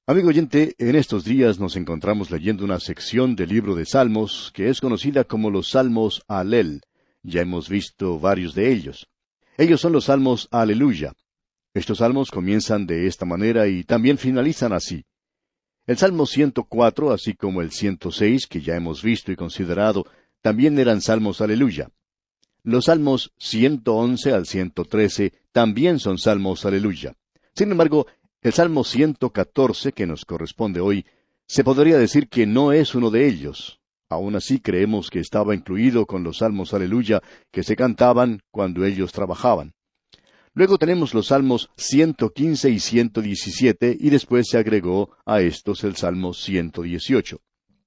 Amigo oyente, en estos días nos encontramos leyendo una sección del libro de Salmos que es conocida como los Salmos Alel. Ya hemos visto varios de ellos. Ellos son los Salmos Aleluya. Estos salmos comienzan de esta manera y también finalizan así. El Salmo 104, así como el 106, que ya hemos visto y considerado, también eran Salmos Aleluya. Los Salmos 111 al 113 también son Salmos Aleluya. Sin embargo, el Salmo 114, que nos corresponde hoy, se podría decir que no es uno de ellos. Aún así creemos que estaba incluido con los Salmos Aleluya que se cantaban cuando ellos trabajaban. Luego tenemos los Salmos 115 y 117, y después se agregó a estos el Salmo 118.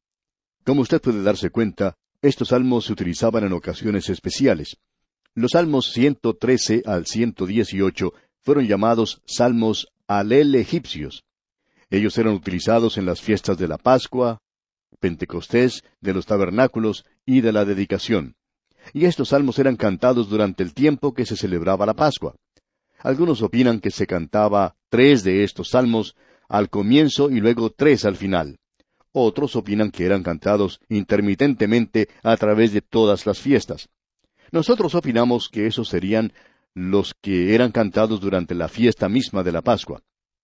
Como usted puede darse cuenta, estos salmos se utilizaban en ocasiones especiales. Los Salmos 113 al 118 fueron llamados Salmos Alel egipcios. Ellos eran utilizados en las fiestas de la Pascua, Pentecostés, de los tabernáculos y de la dedicación. Y estos salmos eran cantados durante el tiempo que se celebraba la Pascua. Algunos opinan que se cantaba 3 de estos salmos al comienzo y luego 3 al final. Otros opinan que eran cantados intermitentemente a través de todas las fiestas. Nosotros opinamos que esos serían los que eran cantados durante la fiesta misma de la Pascua.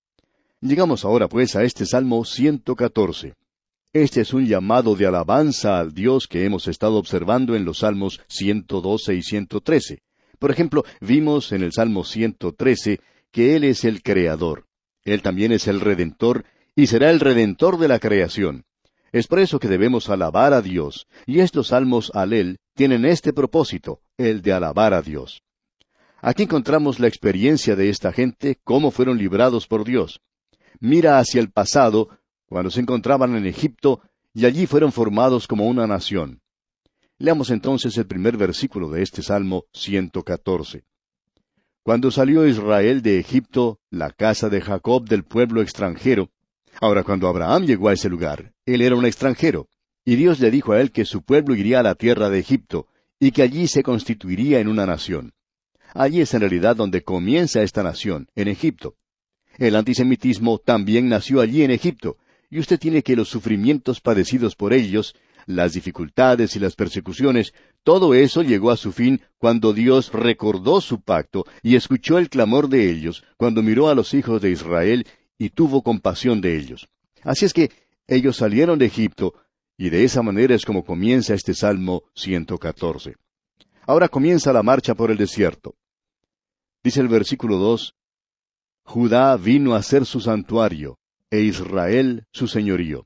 Llegamos ahora pues a este Salmo 114. Este es un llamado de alabanza al Dios que hemos estado observando en los Salmos 112 y 113. Por ejemplo, vimos en el Salmo 113 que Él es el Creador. Él también es el Redentor y será el Redentor de la creación. Es por eso que debemos alabar a Dios, y estos salmos Alel tienen este propósito, el de alabar a Dios. Aquí encontramos la experiencia de esta gente, cómo fueron librados por Dios. Mira hacia el pasado, cuando se encontraban en Egipto, y allí fueron formados como una nación. Leamos entonces el primer versículo de este Salmo 114. Cuando salió Israel de Egipto, la casa de Jacob del pueblo extranjero. Ahora, cuando Abraham llegó a ese lugar, él era un extranjero, y Dios le dijo a él que su pueblo iría a la tierra de Egipto, y que allí se constituiría en una nación. Allí es en realidad donde comienza esta nación, en Egipto. El antisemitismo también nació allí en Egipto, y usted tiene que los sufrimientos padecidos por ellos, las dificultades y las persecuciones, todo eso llegó a su fin cuando Dios recordó su pacto y escuchó el clamor de ellos, cuando miró a los hijos de Israel y tuvo compasión de ellos. Así es que ellos salieron de Egipto, y de esa manera es como comienza este Salmo 114. Ahora comienza la marcha por el desierto. Dice el versículo 2, Judá vino a ser su santuario, e Israel su señorío.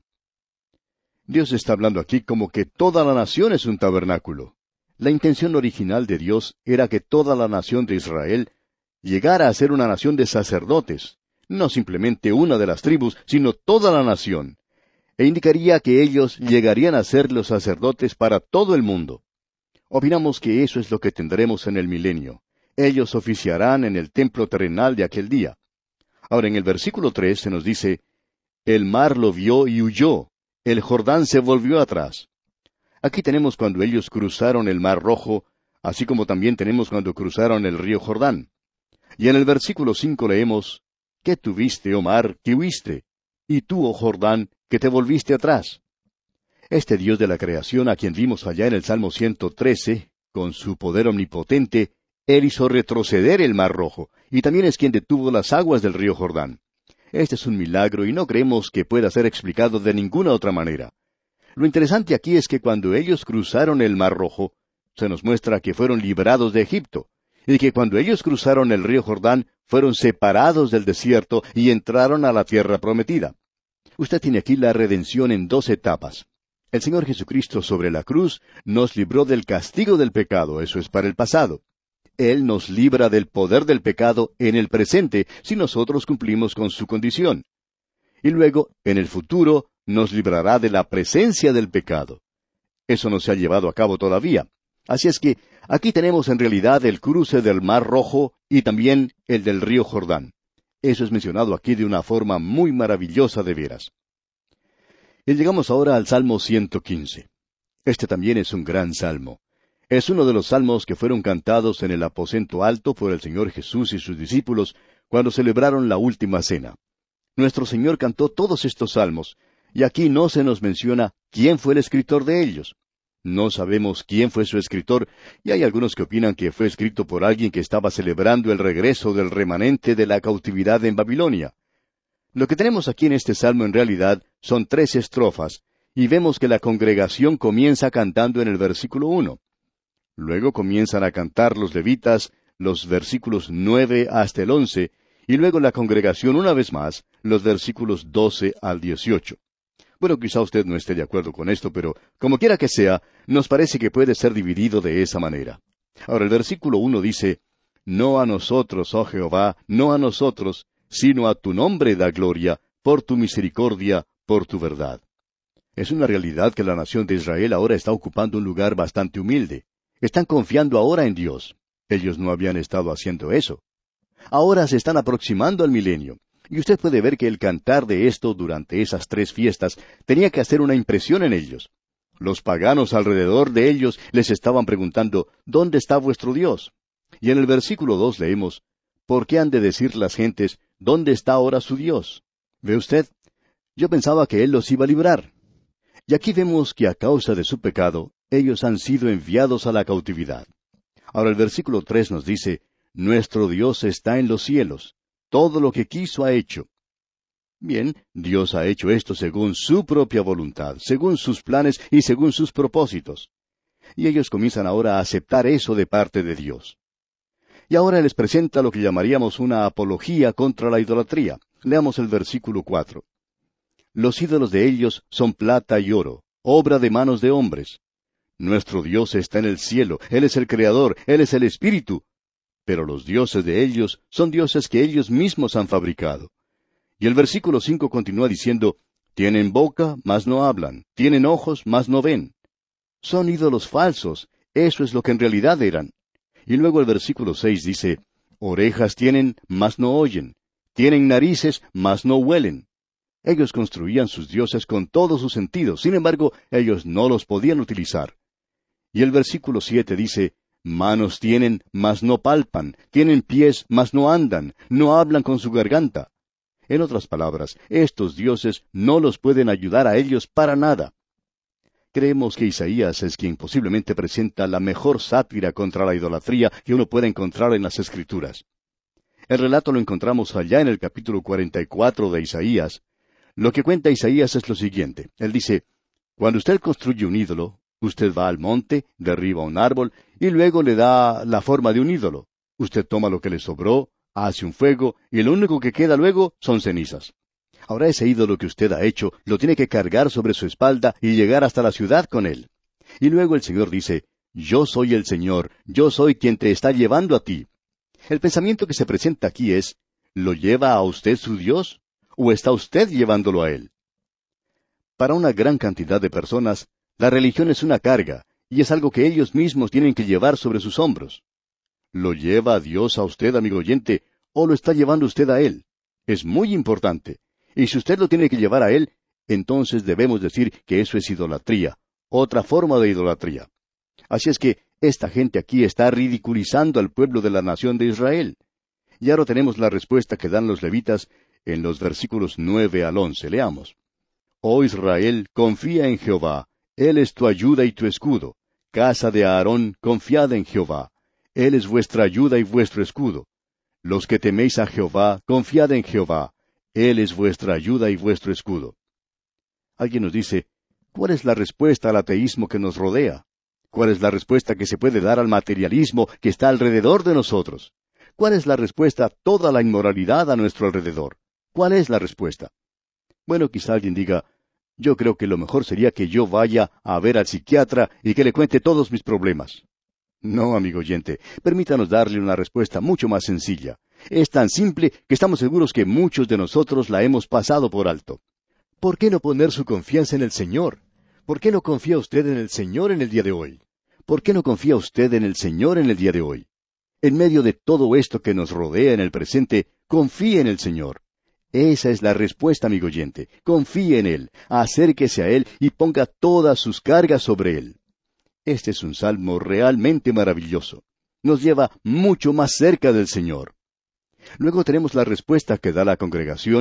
Dios está hablando aquí como que toda la nación es un tabernáculo. La intención original de Dios era que toda la nación de Israel llegara a ser una nación de sacerdotes, no simplemente una de las tribus, sino toda la nación, e indicaría que ellos llegarían a ser los sacerdotes para todo el mundo. Opinamos que eso es lo que tendremos en el milenio. Ellos oficiarán en el templo terrenal de aquel día. Ahora en el versículo 3 se nos dice, el mar lo vio y huyó, el Jordán se volvió atrás. Aquí tenemos cuando ellos cruzaron el mar Rojo, así como también tenemos cuando cruzaron el río Jordán. Y en el versículo 5 leemos, ¿qué tuviste, oh mar, que huiste? Y tú, oh Jordán, que te volviste atrás. Este Dios de la creación, a quien vimos allá en el Salmo 113, con su poder omnipotente, Él hizo retroceder el mar Rojo, y también es quien detuvo las aguas del río Jordán. Este es un milagro y no creemos que pueda ser explicado de ninguna otra manera. Lo interesante aquí es que cuando ellos cruzaron el mar Rojo, se nos muestra que fueron librados de Egipto, y que cuando ellos cruzaron el río Jordán, fueron separados del desierto y entraron a la tierra prometida. Usted tiene aquí la redención en 2 etapas. El Señor Jesucristo sobre la cruz nos libró del castigo del pecado, eso es para el pasado. Él nos libra del poder del pecado en el presente, si nosotros cumplimos con su condición. Y luego, en el futuro, nos librará de la presencia del pecado. Eso no se ha llevado a cabo todavía. Así es que aquí tenemos en realidad el cruce del Mar Rojo y también el del río Jordán. Eso es mencionado aquí de una forma muy maravillosa de veras. Y llegamos ahora al Salmo 115. Este también es un gran salmo. Es uno de los salmos que fueron cantados en el aposento alto por el Señor Jesús y sus discípulos cuando celebraron la última cena. Nuestro Señor cantó todos estos salmos, y aquí no se nos menciona quién fue el escritor de ellos. No sabemos quién fue su escritor, y hay algunos que opinan que fue escrito por alguien que estaba celebrando el regreso del remanente de la cautividad en Babilonia. Lo que tenemos aquí en este salmo en realidad son 3 estrofas, y vemos que la congregación comienza cantando en el versículo 1. Luego comienzan a cantar los levitas los versículos 9 hasta el 11, y luego la congregación una vez más, los versículos 12 al 18. Bueno, quizá usted no esté de acuerdo con esto, pero como quiera que sea, nos parece que puede ser dividido de esa manera. Ahora, el versículo 1 dice, «No a nosotros, oh Jehová, no a nosotros, sino a tu nombre da gloria, por tu misericordia, por tu verdad». Es una realidad que la nación de Israel ahora está ocupando un lugar bastante humilde. Están confiando ahora en Dios. Ellos no habían estado haciendo eso. Ahora se están aproximando al milenio. Y usted puede ver que el cantar de esto durante esas 3 fiestas tenía que hacer una impresión en ellos. Los paganos alrededor de ellos les estaban preguntando, ¿dónde está vuestro Dios? Y en el versículo 2 leemos, ¿por qué han de decir las gentes, ¿dónde está ahora su Dios? ¿Ve usted? Yo pensaba que Él los iba a librar. Y aquí vemos que a causa de su pecado, ellos han sido enviados a la cautividad. Ahora el versículo 3 nos dice, nuestro Dios está en los cielos. Todo lo que quiso ha hecho. Bien, Dios ha hecho esto según su propia voluntad, según sus planes y según sus propósitos. Y ellos comienzan ahora a aceptar eso de parte de Dios. Y ahora les presenta lo que llamaríamos una apología contra la idolatría. Leamos el versículo 4. Los ídolos de ellos son plata y oro, obra de manos de hombres. Nuestro Dios está en el cielo, Él es el Creador, Él es el Espíritu. Pero los dioses de ellos son dioses que ellos mismos han fabricado. Y el versículo 5 continúa diciendo, tienen boca, mas no hablan, tienen ojos, mas no ven. Son ídolos falsos, eso es lo que en realidad eran. Y luego el versículo 6 dice, orejas tienen, mas no oyen, tienen narices, mas no huelen. Ellos construían sus dioses con todos sus sentidos, sin embargo, ellos no los podían utilizar. Y el versículo 7 dice, manos tienen, mas no palpan, tienen pies, mas no andan, no hablan con su garganta. En otras palabras, estos dioses no los pueden ayudar a ellos para nada. Creemos que Isaías es quien posiblemente presenta la mejor sátira contra la idolatría que uno puede encontrar en las Escrituras. El relato lo encontramos allá en el capítulo 44 de Isaías. Lo que cuenta Isaías es lo siguiente. Él dice, cuando usted construye un ídolo, usted va al monte, derriba un árbol, y luego le da la forma de un ídolo. Usted toma lo que le sobró, hace un fuego, y lo único que queda luego son cenizas. Ahora ese ídolo que usted ha hecho, lo tiene que cargar sobre su espalda y llegar hasta la ciudad con él. Y luego el Señor dice, yo soy el Señor, yo soy quien te está llevando a ti. El pensamiento que se presenta aquí es, ¿lo lleva a usted su Dios? ¿O está usted llevándolo a Él? Para una gran cantidad de personas, la religión es una carga, y es algo que ellos mismos tienen que llevar sobre sus hombros. ¿Lo lleva a Dios a usted, amigo oyente, o lo está llevando usted a Él? Es muy importante. Y si usted lo tiene que llevar a Él, entonces debemos decir que eso es idolatría, otra forma de idolatría. Así es que esta gente aquí está ridiculizando al pueblo de la nación de Israel. Y ahora tenemos la respuesta que dan los levitas en los versículos 9 al 11. Leamos. Oh Israel, confía en Jehová, Él es tu ayuda y tu escudo. Casa de Aarón, confiad en Jehová. Él es vuestra ayuda y vuestro escudo. Los que teméis a Jehová, confiad en Jehová. Él es vuestra ayuda y vuestro escudo. Alguien nos dice, ¿cuál es la respuesta al ateísmo que nos rodea? ¿Cuál es la respuesta que se puede dar al materialismo que está alrededor de nosotros? ¿Cuál es la respuesta a toda la inmoralidad a nuestro alrededor? ¿Cuál es la respuesta? Bueno, quizá alguien diga, yo creo que lo mejor sería que yo vaya a ver al psiquiatra y que le cuente todos mis problemas. No, amigo oyente, permítanos darle una respuesta mucho más sencilla. Es tan simple que estamos seguros que muchos de nosotros la hemos pasado por alto. ¿Por qué no poner su confianza en el Señor? ¿Por qué no confía usted en el Señor en el día de hoy? ¿Por qué no confía usted en el Señor en el día de hoy? En medio de todo esto que nos rodea en el presente, confíe en el Señor. Esa es la respuesta, amigo oyente. Confíe en Él, acérquese a Él y ponga todas sus cargas sobre Él. Este es un salmo realmente maravilloso. Nos lleva mucho más cerca del Señor. Luego tenemos la respuesta que da la congregación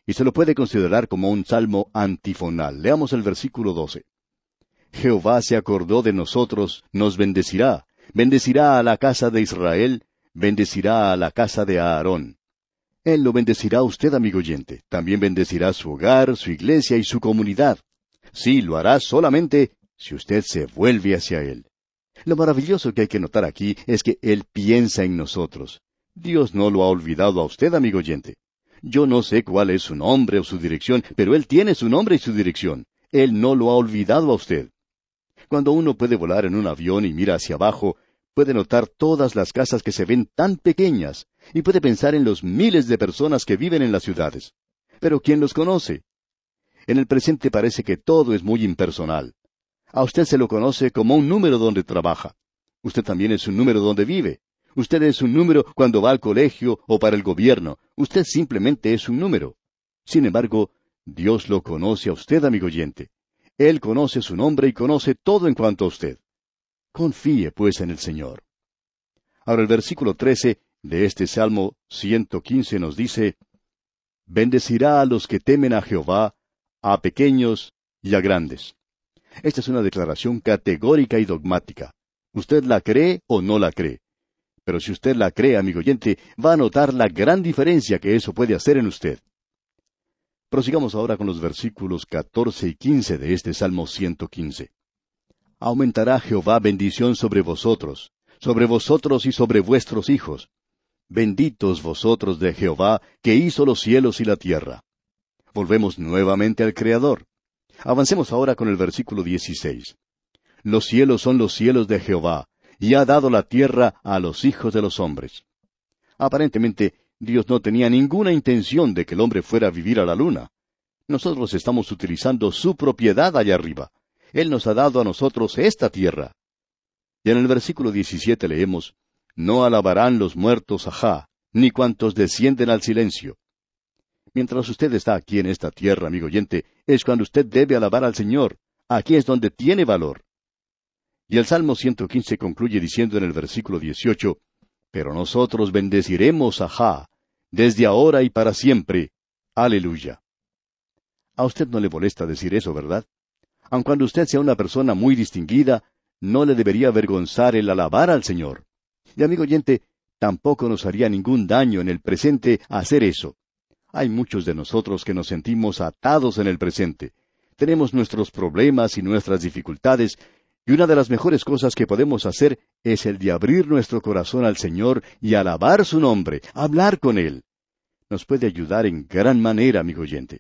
y se lo puede considerar como un salmo antifonal. Leamos el versículo 12. Jehová se acordó de nosotros, nos bendecirá, bendecirá a la casa de Israel, bendecirá a la casa de Aarón. Él lo bendecirá a usted, amigo oyente. También bendecirá su hogar, su iglesia y su comunidad. Sí, lo hará solamente si usted se vuelve hacia Él. Lo maravilloso que hay que notar aquí es que Él piensa en nosotros. Dios no lo ha olvidado a usted, amigo oyente. Yo no sé cuál es su nombre o su dirección, pero Él tiene su nombre y su dirección. Él no lo ha olvidado a usted. Cuando uno puede volar en un avión y mira hacia abajo, puede notar todas las casas que se ven tan pequeñas, y puede pensar en los miles de personas que viven en las ciudades. Pero ¿quién los conoce? En el presente parece que todo es muy impersonal. A usted se lo conoce como un número donde trabaja. Usted también es un número donde vive. Usted es un número cuando va al colegio o para el gobierno. Usted simplemente es un número. Sin embargo, Dios lo conoce a usted, amigo oyente. Él conoce su nombre y conoce todo en cuanto a usted. Confíe, pues, en el Señor. Ahora el versículo 13 de este Salmo 115 nos dice, «Bendecirá a los que temen a Jehová, a pequeños y a grandes». Esta es una declaración categórica y dogmática. ¿Usted la cree o no la cree? Pero si usted la cree, amigo oyente, va a notar la gran diferencia que eso puede hacer en usted. Prosigamos ahora con los versículos 14 y 15 de este Salmo 115. «Aumentará Jehová bendición sobre vosotros y sobre vuestros hijos. Benditos vosotros de Jehová, que hizo los cielos y la tierra». Volvemos nuevamente al Creador. Avancemos ahora con el versículo 16. «Los cielos son los cielos de Jehová, y ha dado la tierra a los hijos de los hombres». Aparentemente, Dios no tenía ninguna intención de que el hombre fuera a vivir a la luna. Nosotros estamos utilizando su propiedad allá arriba. Él nos ha dado a nosotros esta tierra. Y en el versículo 17 leemos, «No alabarán los muertos a Jah, ni cuantos descienden al silencio». Mientras usted está aquí en esta tierra, amigo oyente, es cuando usted debe alabar al Señor. Aquí es donde tiene valor. Y el Salmo 115 concluye diciendo en el versículo 18, «Pero nosotros bendeciremos a Jah, desde ahora y para siempre. Aleluya». A usted no le molesta decir eso, ¿verdad? Aun cuando usted sea una persona muy distinguida, no le debería avergonzar el alabar al Señor. Y amigo oyente, tampoco nos haría ningún daño en el presente hacer eso. Hay muchos de nosotros que nos sentimos atados en el presente. Tenemos nuestros problemas y nuestras dificultades, y una de las mejores cosas que podemos hacer es el de abrir nuestro corazón al Señor y alabar su nombre, hablar con Él. Nos puede ayudar en gran manera, amigo oyente.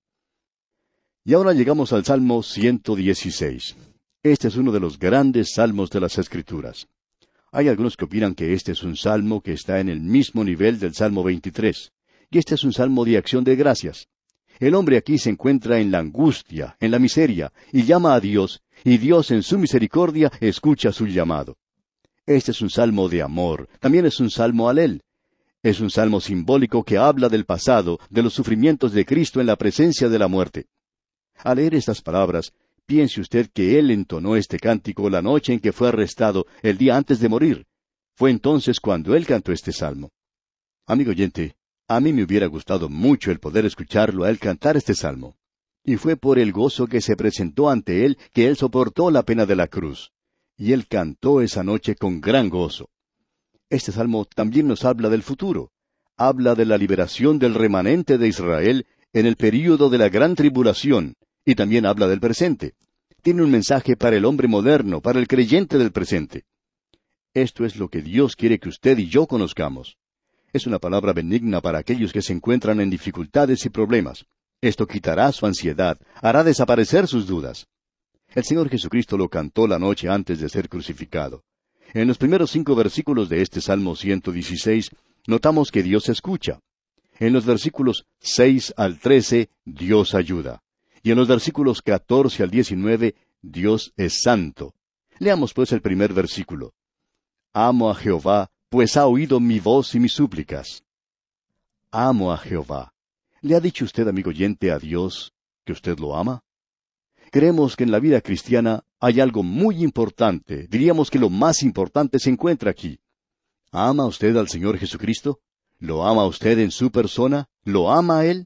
Y ahora llegamos al Salmo 116. Este es uno de los grandes salmos de las Escrituras. Hay algunos que opinan que este es un salmo que está en el mismo nivel del Salmo 23. Y este es un salmo de acción de gracias. El hombre aquí se encuentra en la angustia, en la miseria, y llama a Dios, y Dios en su misericordia escucha su llamado. Este es un salmo de amor, también es un salmo alel. Es un salmo simbólico que habla del pasado, de los sufrimientos de Cristo en la presencia de la muerte. Al leer estas palabras, piense usted que Él entonó este cántico la noche en que fue arrestado, el día antes de morir. Fue entonces cuando Él cantó este salmo. Amigo oyente, a mí me hubiera gustado mucho el poder escucharlo a Él cantar este salmo. Y fue por el gozo que se presentó ante Él que Él soportó la pena de la cruz. Y Él cantó esa noche con gran gozo. Este salmo también nos habla del futuro. Habla de la liberación del remanente de Israel en el período de la gran tribulación, y también habla del presente. Tiene un mensaje para el hombre moderno, para el creyente del presente. Esto es lo que Dios quiere que usted y yo conozcamos. Es una palabra benigna para aquellos que se encuentran en dificultades y problemas. Esto quitará su ansiedad, hará desaparecer sus dudas. El Señor Jesucristo lo cantó la noche antes de ser crucificado. En los primeros 5 versículos de este Salmo 116, notamos que Dios escucha. En los versículos 6 al 13, Dios ayuda. Y en los versículos 14 al 19, Dios es santo. Leamos pues el primer versículo. Amo a Jehová, pues ha oído mi voz y mis súplicas. Amo a Jehová. ¿Le ha dicho usted, amigo oyente, a Dios que usted lo ama? Creemos que en la vida cristiana hay algo muy importante, diríamos que lo más importante se encuentra aquí. ¿Ama usted al Señor Jesucristo? ¿Lo ama usted en su persona? ¿Lo ama a Él?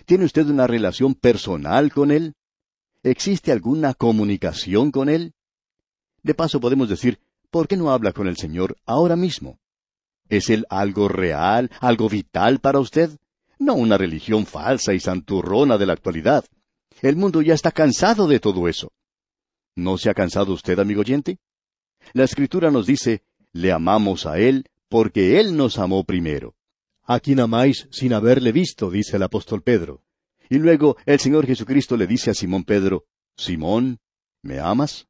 ¿Tiene usted una relación personal con Él? ¿Existe alguna comunicación con Él? De paso podemos decir, ¿por qué no habla con el Señor ahora mismo? ¿Es Él algo real, algo vital para usted? No una religión falsa y santurrona de la actualidad. El mundo ya está cansado de todo eso. ¿No se ha cansado usted, amigo oyente? La Escritura nos dice, le amamos a Él porque Él nos amó primero. ¿A quién amáis sin haberle visto?, dice el apóstol Pedro. Y luego el Señor Jesucristo le dice a Simón Pedro, Simón, ¿me amas?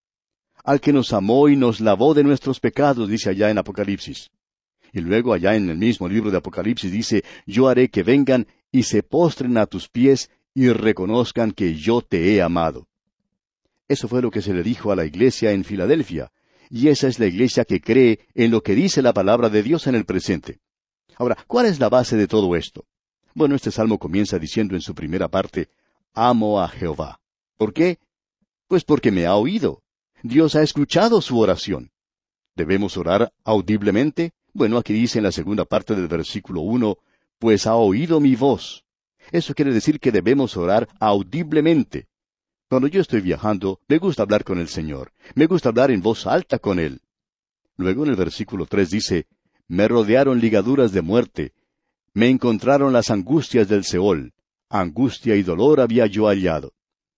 Al que nos amó y nos lavó de nuestros pecados, dice allá en Apocalipsis. Y luego allá en el mismo libro de Apocalipsis dice, yo haré que vengan y se postren a tus pies y reconozcan que yo te he amado. Eso fue lo que se le dijo a la iglesia en Filadelfia, y esa es la iglesia que cree en lo que dice la palabra de Dios en el presente. Ahora, ¿cuál es la base de todo esto? Bueno, este salmo comienza diciendo en su primera parte, amo a Jehová. ¿Por qué? Pues porque me ha oído. Dios ha escuchado su oración. ¿Debemos orar audiblemente? Bueno, aquí dice en la segunda parte del versículo 1, pues ha oído mi voz. Eso quiere decir que debemos orar audiblemente. Cuando yo estoy viajando, me gusta hablar con el Señor. Me gusta hablar en voz alta con Él. Luego en el versículo 3 dice, me rodearon ligaduras de muerte. Me encontraron las angustias del Seol. Angustia y dolor había yo hallado.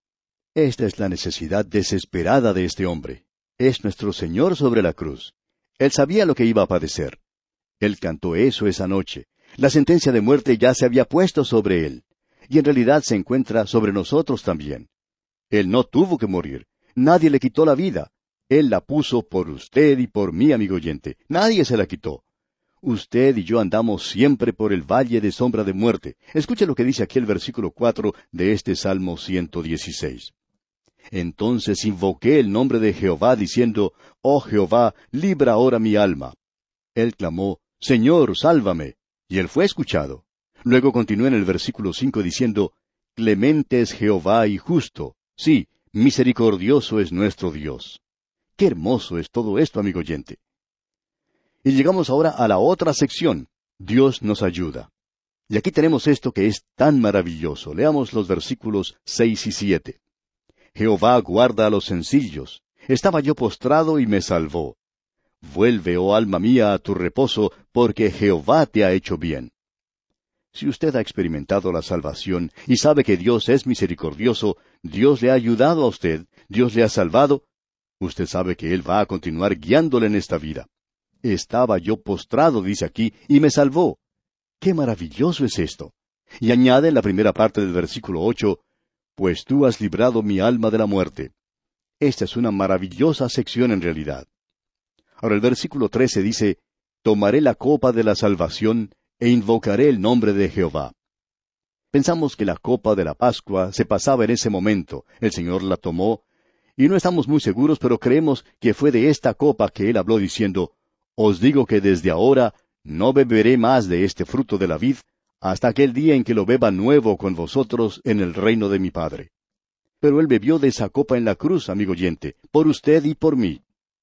Esta es la necesidad desesperada de este hombre. Es nuestro Señor sobre la cruz. Él sabía lo que iba a padecer. Él cantó eso esa noche. La sentencia de muerte ya se había puesto sobre él. Y en realidad se encuentra sobre nosotros también. Él no tuvo que morir. Nadie le quitó la vida. Él la puso por usted y por mí, amigo oyente. Nadie se la quitó. Usted y yo andamos siempre por el valle de sombra de muerte. Escuche lo que dice aquí el versículo 4 de este Salmo 116. Entonces invoqué el nombre de Jehová, diciendo, Oh Jehová, libra ahora mi alma. Él clamó, Señor, sálvame. Y él fue escuchado. Luego continuó en el versículo 5 diciendo, Clemente es Jehová y justo. Sí, misericordioso es nuestro Dios. Qué hermoso es todo esto, amigo oyente. Y llegamos ahora a la otra sección. Dios nos ayuda. Y aquí tenemos esto que es tan maravilloso. Leamos los versículos 6 y 7. Jehová guarda a los sencillos. Estaba yo postrado y me salvó. Vuelve, oh alma mía, a tu reposo, porque Jehová te ha hecho bien. Si usted ha experimentado la salvación y sabe que Dios es misericordioso, Dios le ha ayudado a usted, Dios le ha salvado, usted sabe que Él va a continuar guiándole en esta vida. Estaba yo postrado, dice aquí, y me salvó. ¡Qué maravilloso es esto! Y añade en la primera parte del versículo 8, pues tú has librado mi alma de la muerte. Esta es una maravillosa sección en realidad. Ahora el versículo 13 dice, tomaré la copa de la salvación e invocaré el nombre de Jehová. Pensamos que la copa de la Pascua se pasaba en ese momento. El Señor la tomó, y no estamos muy seguros, pero creemos que fue de esta copa que Él habló diciendo, os digo que desde ahora no beberé más de este fruto de la vid, hasta aquel día en que lo beba nuevo con vosotros en el reino de mi Padre. Pero Él bebió de esa copa en la cruz, amigo oyente, por usted y por mí.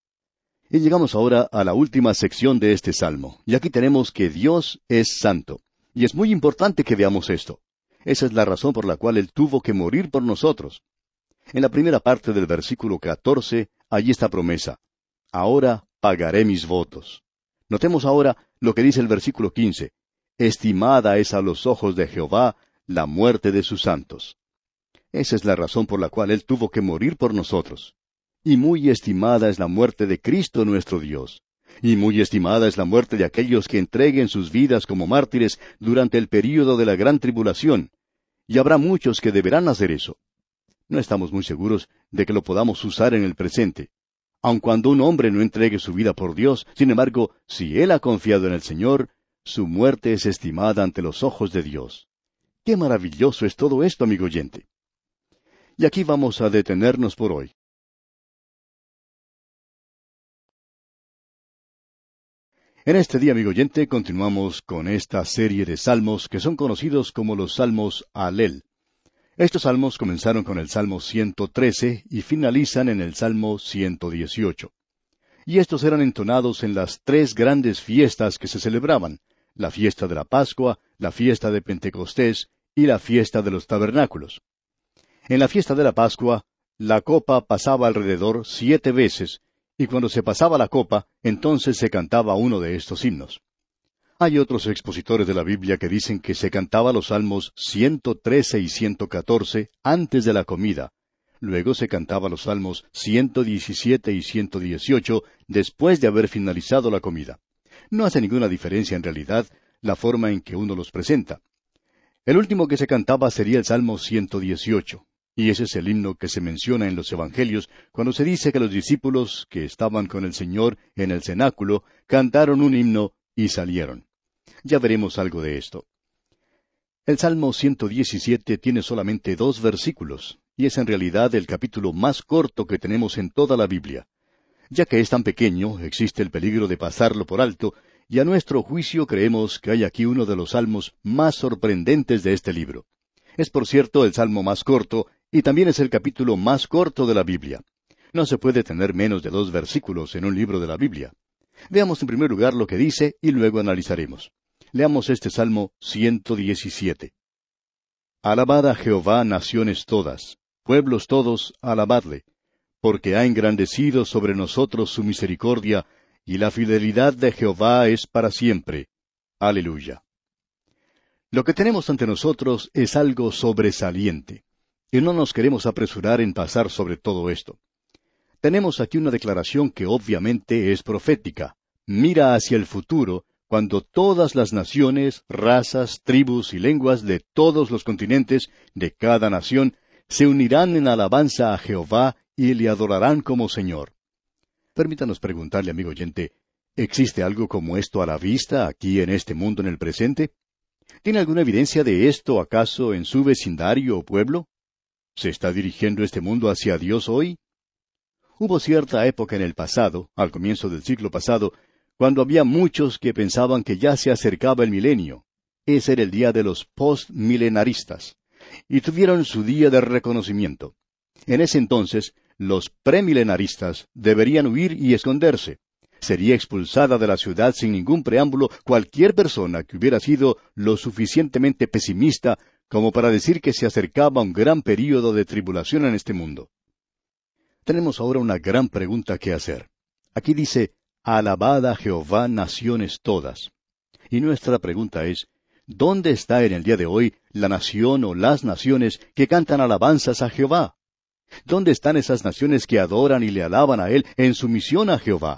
Y llegamos ahora a la última sección de este salmo, y aquí tenemos que Dios es santo. Y es muy importante que veamos esto. Esa es la razón por la cual Él tuvo que morir por nosotros. En la primera parte del versículo 14, allí está promesa. Ahora pagaré mis votos. Notemos ahora lo que dice el versículo 15. Estimada es a los ojos de Jehová la muerte de sus santos. Esa es la razón por la cual Él tuvo que morir por nosotros. Y muy estimada es la muerte de Cristo nuestro Dios. Y muy estimada es la muerte de aquellos que entreguen sus vidas como mártires durante el período de la gran tribulación. Y habrá muchos que deberán hacer eso. No estamos muy seguros de que lo podamos usar en el presente. Aun cuando un hombre no entregue su vida por Dios, sin embargo, si él ha confiado en el Señor, su muerte es estimada ante los ojos de Dios. ¡Qué maravilloso es todo esto, amigo oyente! Y aquí vamos a detenernos por hoy. En este día, amigo oyente, continuamos con esta serie de salmos que son conocidos como los salmos Alel. Estos salmos comenzaron con el Salmo 113 y finalizan en el Salmo 118. Y estos eran entonados en las tres grandes fiestas que se celebraban, la fiesta de la Pascua, la fiesta de Pentecostés y la fiesta de los tabernáculos. En la fiesta de la Pascua, la copa pasaba alrededor 7 veces, y cuando se pasaba la copa, entonces se cantaba uno de estos himnos. Hay otros expositores de la Biblia que dicen que se cantaba los salmos 113 y 114 antes de la comida. Luego se cantaba los salmos 117 y 118 después de haber finalizado la comida. No hace ninguna diferencia en realidad la forma en que uno los presenta. El último que se cantaba sería el Salmo 118, y ese es el himno que se menciona en los Evangelios cuando se dice que los discípulos que estaban con el Señor en el cenáculo cantaron un himno y salieron. Ya veremos algo de esto. El Salmo 117 tiene solamente 2 versículos, y es en realidad el capítulo más corto que tenemos en toda la Biblia. Ya que es tan pequeño, existe el peligro de pasarlo por alto, y a nuestro juicio creemos que hay aquí uno de los salmos más sorprendentes de este libro. Es por cierto el salmo más corto, y también es el capítulo más corto de la Biblia. No se puede tener menos de 2 versículos en un libro de la Biblia. Veamos en primer lugar lo que dice, y luego analizaremos. Leamos este Salmo 117. Alabad a Jehová, naciones todas, pueblos todos, alabadle, porque ha engrandecido sobre nosotros su misericordia, y la fidelidad de Jehová es para siempre. Aleluya. Lo que tenemos ante nosotros es algo sobresaliente, y no nos queremos apresurar en pasar sobre todo esto. Tenemos aquí una declaración que obviamente es profética. Mira hacia el futuro, cuando todas las naciones, razas, tribus y lenguas de todos los continentes, de cada nación, se unirán en alabanza a Jehová y le adorarán como Señor. Permítanos preguntarle, amigo oyente, ¿existe algo como esto a la vista aquí en este mundo en el presente? ¿Tiene alguna evidencia de esto acaso en su vecindario o pueblo? ¿Se está dirigiendo este mundo hacia Dios hoy? Hubo cierta época en el pasado, al comienzo del siglo pasado, cuando había muchos que pensaban que ya se acercaba el milenio. Ese era el día de los postmilenaristas, y tuvieron su día de reconocimiento. En ese entonces, los premilenaristas deberían huir y esconderse. Sería expulsada de la ciudad sin ningún preámbulo cualquier persona que hubiera sido lo suficientemente pesimista como para decir que se acercaba un gran período de tribulación en este mundo. Tenemos ahora una gran pregunta que hacer. Aquí dice, alabad a Jehová, naciones todas. Y nuestra pregunta es, ¿dónde está en el día de hoy la nación o las naciones que cantan alabanzas a Jehová? ¿Dónde están esas naciones que adoran y le alaban a Él en sumisión a Jehová?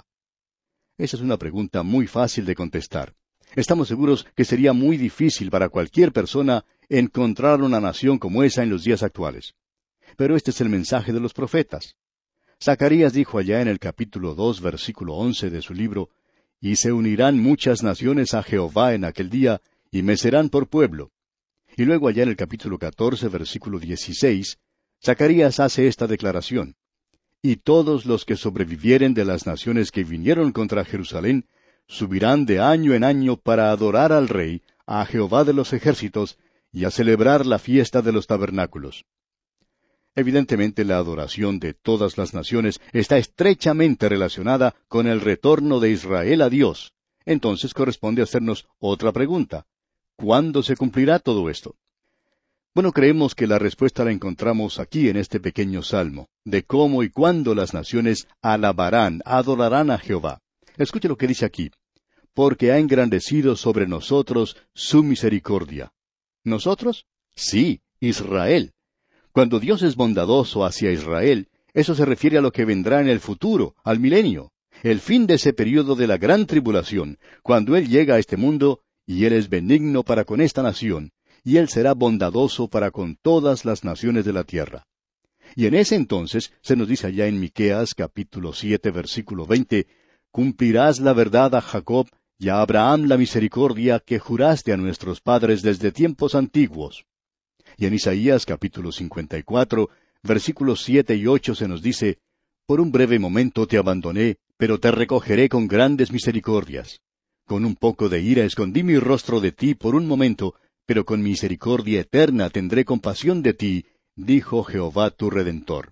Esa es una pregunta muy fácil de contestar. Estamos seguros que sería muy difícil para cualquier persona encontrar una nación como esa en los días actuales. Pero este es el mensaje de los profetas. Zacarías dijo allá en el capítulo 2, versículo 11 de su libro, «Y se unirán muchas naciones a Jehová en aquel día, y me serán por pueblo». Y luego allá en el capítulo 14, versículo 16, Zacarías hace esta declaración, «Y todos los que sobrevivieren de las naciones que vinieron contra Jerusalén, subirán de año en año para adorar al Rey, a Jehová de los ejércitos, y a celebrar la fiesta de los tabernáculos». Evidentemente la adoración de todas las naciones está estrechamente relacionada con el retorno de Israel a Dios. Entonces corresponde hacernos otra pregunta. ¿Cuándo se cumplirá todo esto? Bueno, creemos que la respuesta la encontramos aquí en este pequeño salmo, de cómo y cuándo las naciones alabarán, adorarán a Jehová. Escuche lo que dice aquí. Porque ha engrandecido sobre nosotros su misericordia. ¿Nosotros? Sí, Israel. Cuando Dios es bondadoso hacia Israel, eso se refiere a lo que vendrá en el futuro, al milenio, el fin de ese período de la gran tribulación, cuando Él llega a este mundo, y Él es benigno para con esta nación, y Él será bondadoso para con todas las naciones de la tierra. Y en ese entonces, se nos dice allá en Miqueas capítulo 7, versículo 20, «Cumplirás la verdad a Jacob, y a Abraham la misericordia que juraste a nuestros padres desde tiempos antiguos». Y en Isaías capítulo 54, versículos 7 y 8 se nos dice, «Por un breve momento te abandoné, pero te recogeré con grandes misericordias. Con un poco de ira escondí mi rostro de ti por un momento, pero con misericordia eterna tendré compasión de ti, dijo Jehová tu Redentor».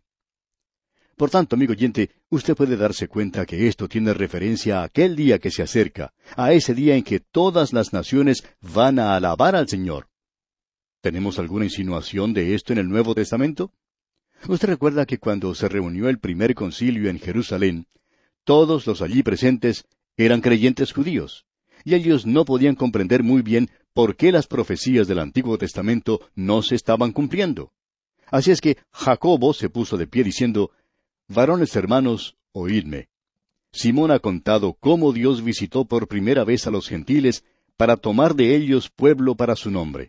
Por tanto, amigo oyente, usted puede darse cuenta que esto tiene referencia a aquel día que se acerca, a ese día en que todas las naciones van a alabar al Señor. ¿Tenemos alguna insinuación de esto en el Nuevo Testamento? Usted recuerda que cuando se reunió el primer concilio en Jerusalén, todos los allí presentes eran creyentes judíos, y ellos no podían comprender muy bien por qué las profecías del Antiguo Testamento no se estaban cumpliendo. Así es que Jacobo se puso de pie diciendo, «Varones hermanos, oídme. Simón ha contado cómo Dios visitó por primera vez a los gentiles para tomar de ellos pueblo para su nombre.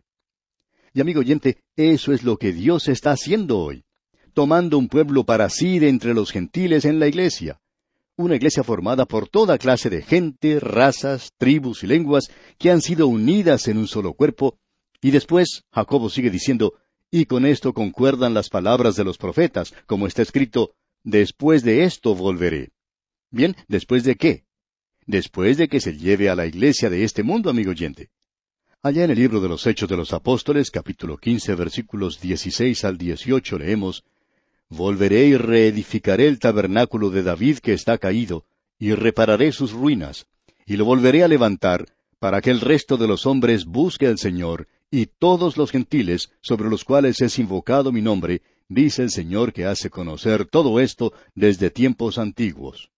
Y amigo oyente, eso es lo que Dios está haciendo hoy, tomando un pueblo para sí de entre los gentiles en la iglesia. Una iglesia formada por toda clase de gente, razas, tribus y lenguas que han sido unidas en un solo cuerpo. Y después, Jacobo sigue diciendo, y con esto concuerdan las palabras de los profetas, como está escrito, después de esto volveré. Bien, ¿después de qué? Después de que se lleve a la iglesia de este mundo, amigo oyente. Allá en el libro de los Hechos de los Apóstoles, capítulo 15, versículos 16 al 18, leemos, «Volveré y reedificaré el tabernáculo de David que está caído, y repararé sus ruinas, y lo volveré a levantar, para que el resto de los hombres busque al Señor, y todos los gentiles, sobre los cuales es invocado mi nombre, dice el Señor que hace conocer todo esto desde tiempos antiguos».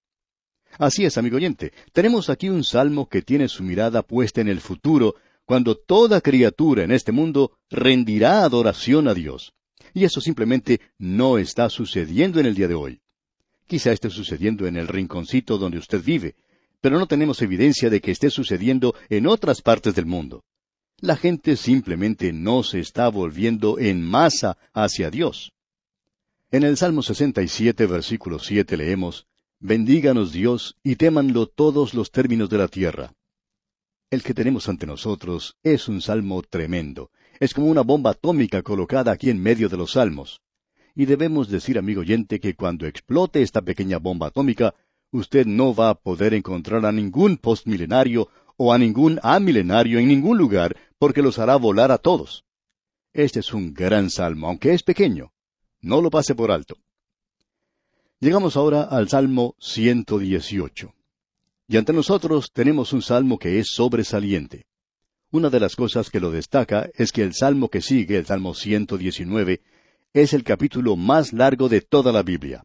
Así es, amigo oyente, tenemos aquí un salmo que tiene su mirada puesta en el futuro, cuando toda criatura en este mundo rendirá adoración a Dios. Y eso simplemente no está sucediendo en el día de hoy. Quizá esté sucediendo en el rinconcito donde usted vive, pero no tenemos evidencia de que esté sucediendo en otras partes del mundo. La gente simplemente no se está volviendo en masa hacia Dios. En el Salmo 67, versículo 7 leemos, «Bendíganos Dios, y témanlo todos los términos de la tierra». El que tenemos ante nosotros es un salmo tremendo. Es como una bomba atómica colocada aquí en medio de los salmos. Y debemos decir, amigo oyente, que cuando explote esta pequeña bomba atómica, usted no va a poder encontrar a ningún postmilenario o a ningún amilenario en ningún lugar, porque los hará volar a todos. Este es un gran salmo, aunque es pequeño. No lo pase por alto. Llegamos ahora al Salmo 118. Y ante nosotros tenemos un salmo que es sobresaliente. Una de las cosas que lo destaca es que el salmo que sigue, el Salmo 119, es el capítulo más largo de toda la Biblia.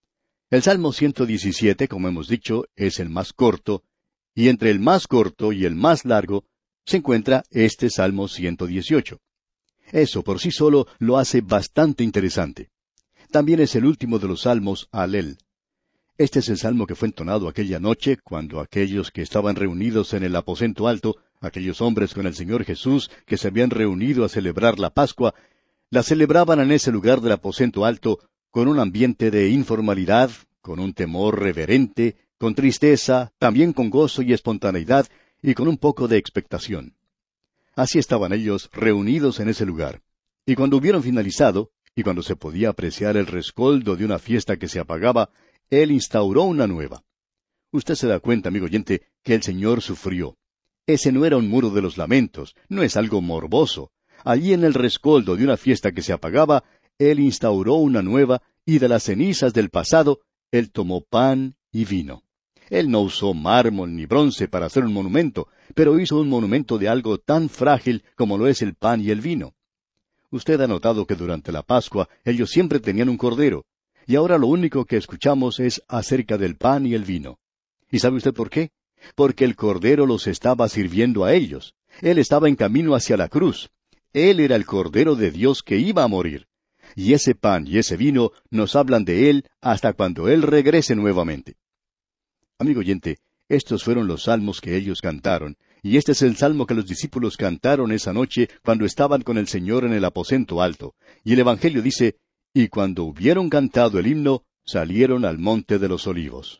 El Salmo 117, como hemos dicho, es el más corto, y entre el más corto y el más largo se encuentra este Salmo 118. Eso por sí solo lo hace bastante interesante. También es el último de los salmos, Alel. Este es el salmo que fue entonado aquella noche, cuando aquellos que estaban reunidos en el aposento alto, aquellos hombres con el Señor Jesús que se habían reunido a celebrar la Pascua, la celebraban en ese lugar del aposento alto con un ambiente de informalidad, con un temor reverente, con tristeza, también con gozo y espontaneidad, y con un poco de expectación. Así estaban ellos reunidos en ese lugar. Y cuando hubieron finalizado, y cuando se podía apreciar el rescoldo de una fiesta que se apagaba, Él instauró una nueva. Usted se da cuenta, amigo oyente, que el Señor sufrió. Ese no era un muro de los lamentos, no es algo morboso. Allí en el rescoldo de una fiesta que se apagaba, Él instauró una nueva, y de las cenizas del pasado, Él tomó pan y vino. Él no usó mármol ni bronce para hacer un monumento, pero hizo un monumento de algo tan frágil como lo es el pan y el vino. Usted ha notado que durante la Pascua ellos siempre tenían un cordero, y ahora lo único que escuchamos es acerca del pan y el vino. ¿Y sabe usted por qué? Porque el cordero los estaba sirviendo a ellos. Él estaba en camino hacia la cruz. Él era el Cordero de Dios que iba a morir. Y ese pan y ese vino nos hablan de Él hasta cuando Él regrese nuevamente. Amigo oyente, estos fueron los salmos que ellos cantaron, y este es el salmo que los discípulos cantaron esa noche cuando estaban con el Señor en el aposento alto. Y el Evangelio dice, «Y cuando hubieron cantado el himno, salieron al monte de los olivos».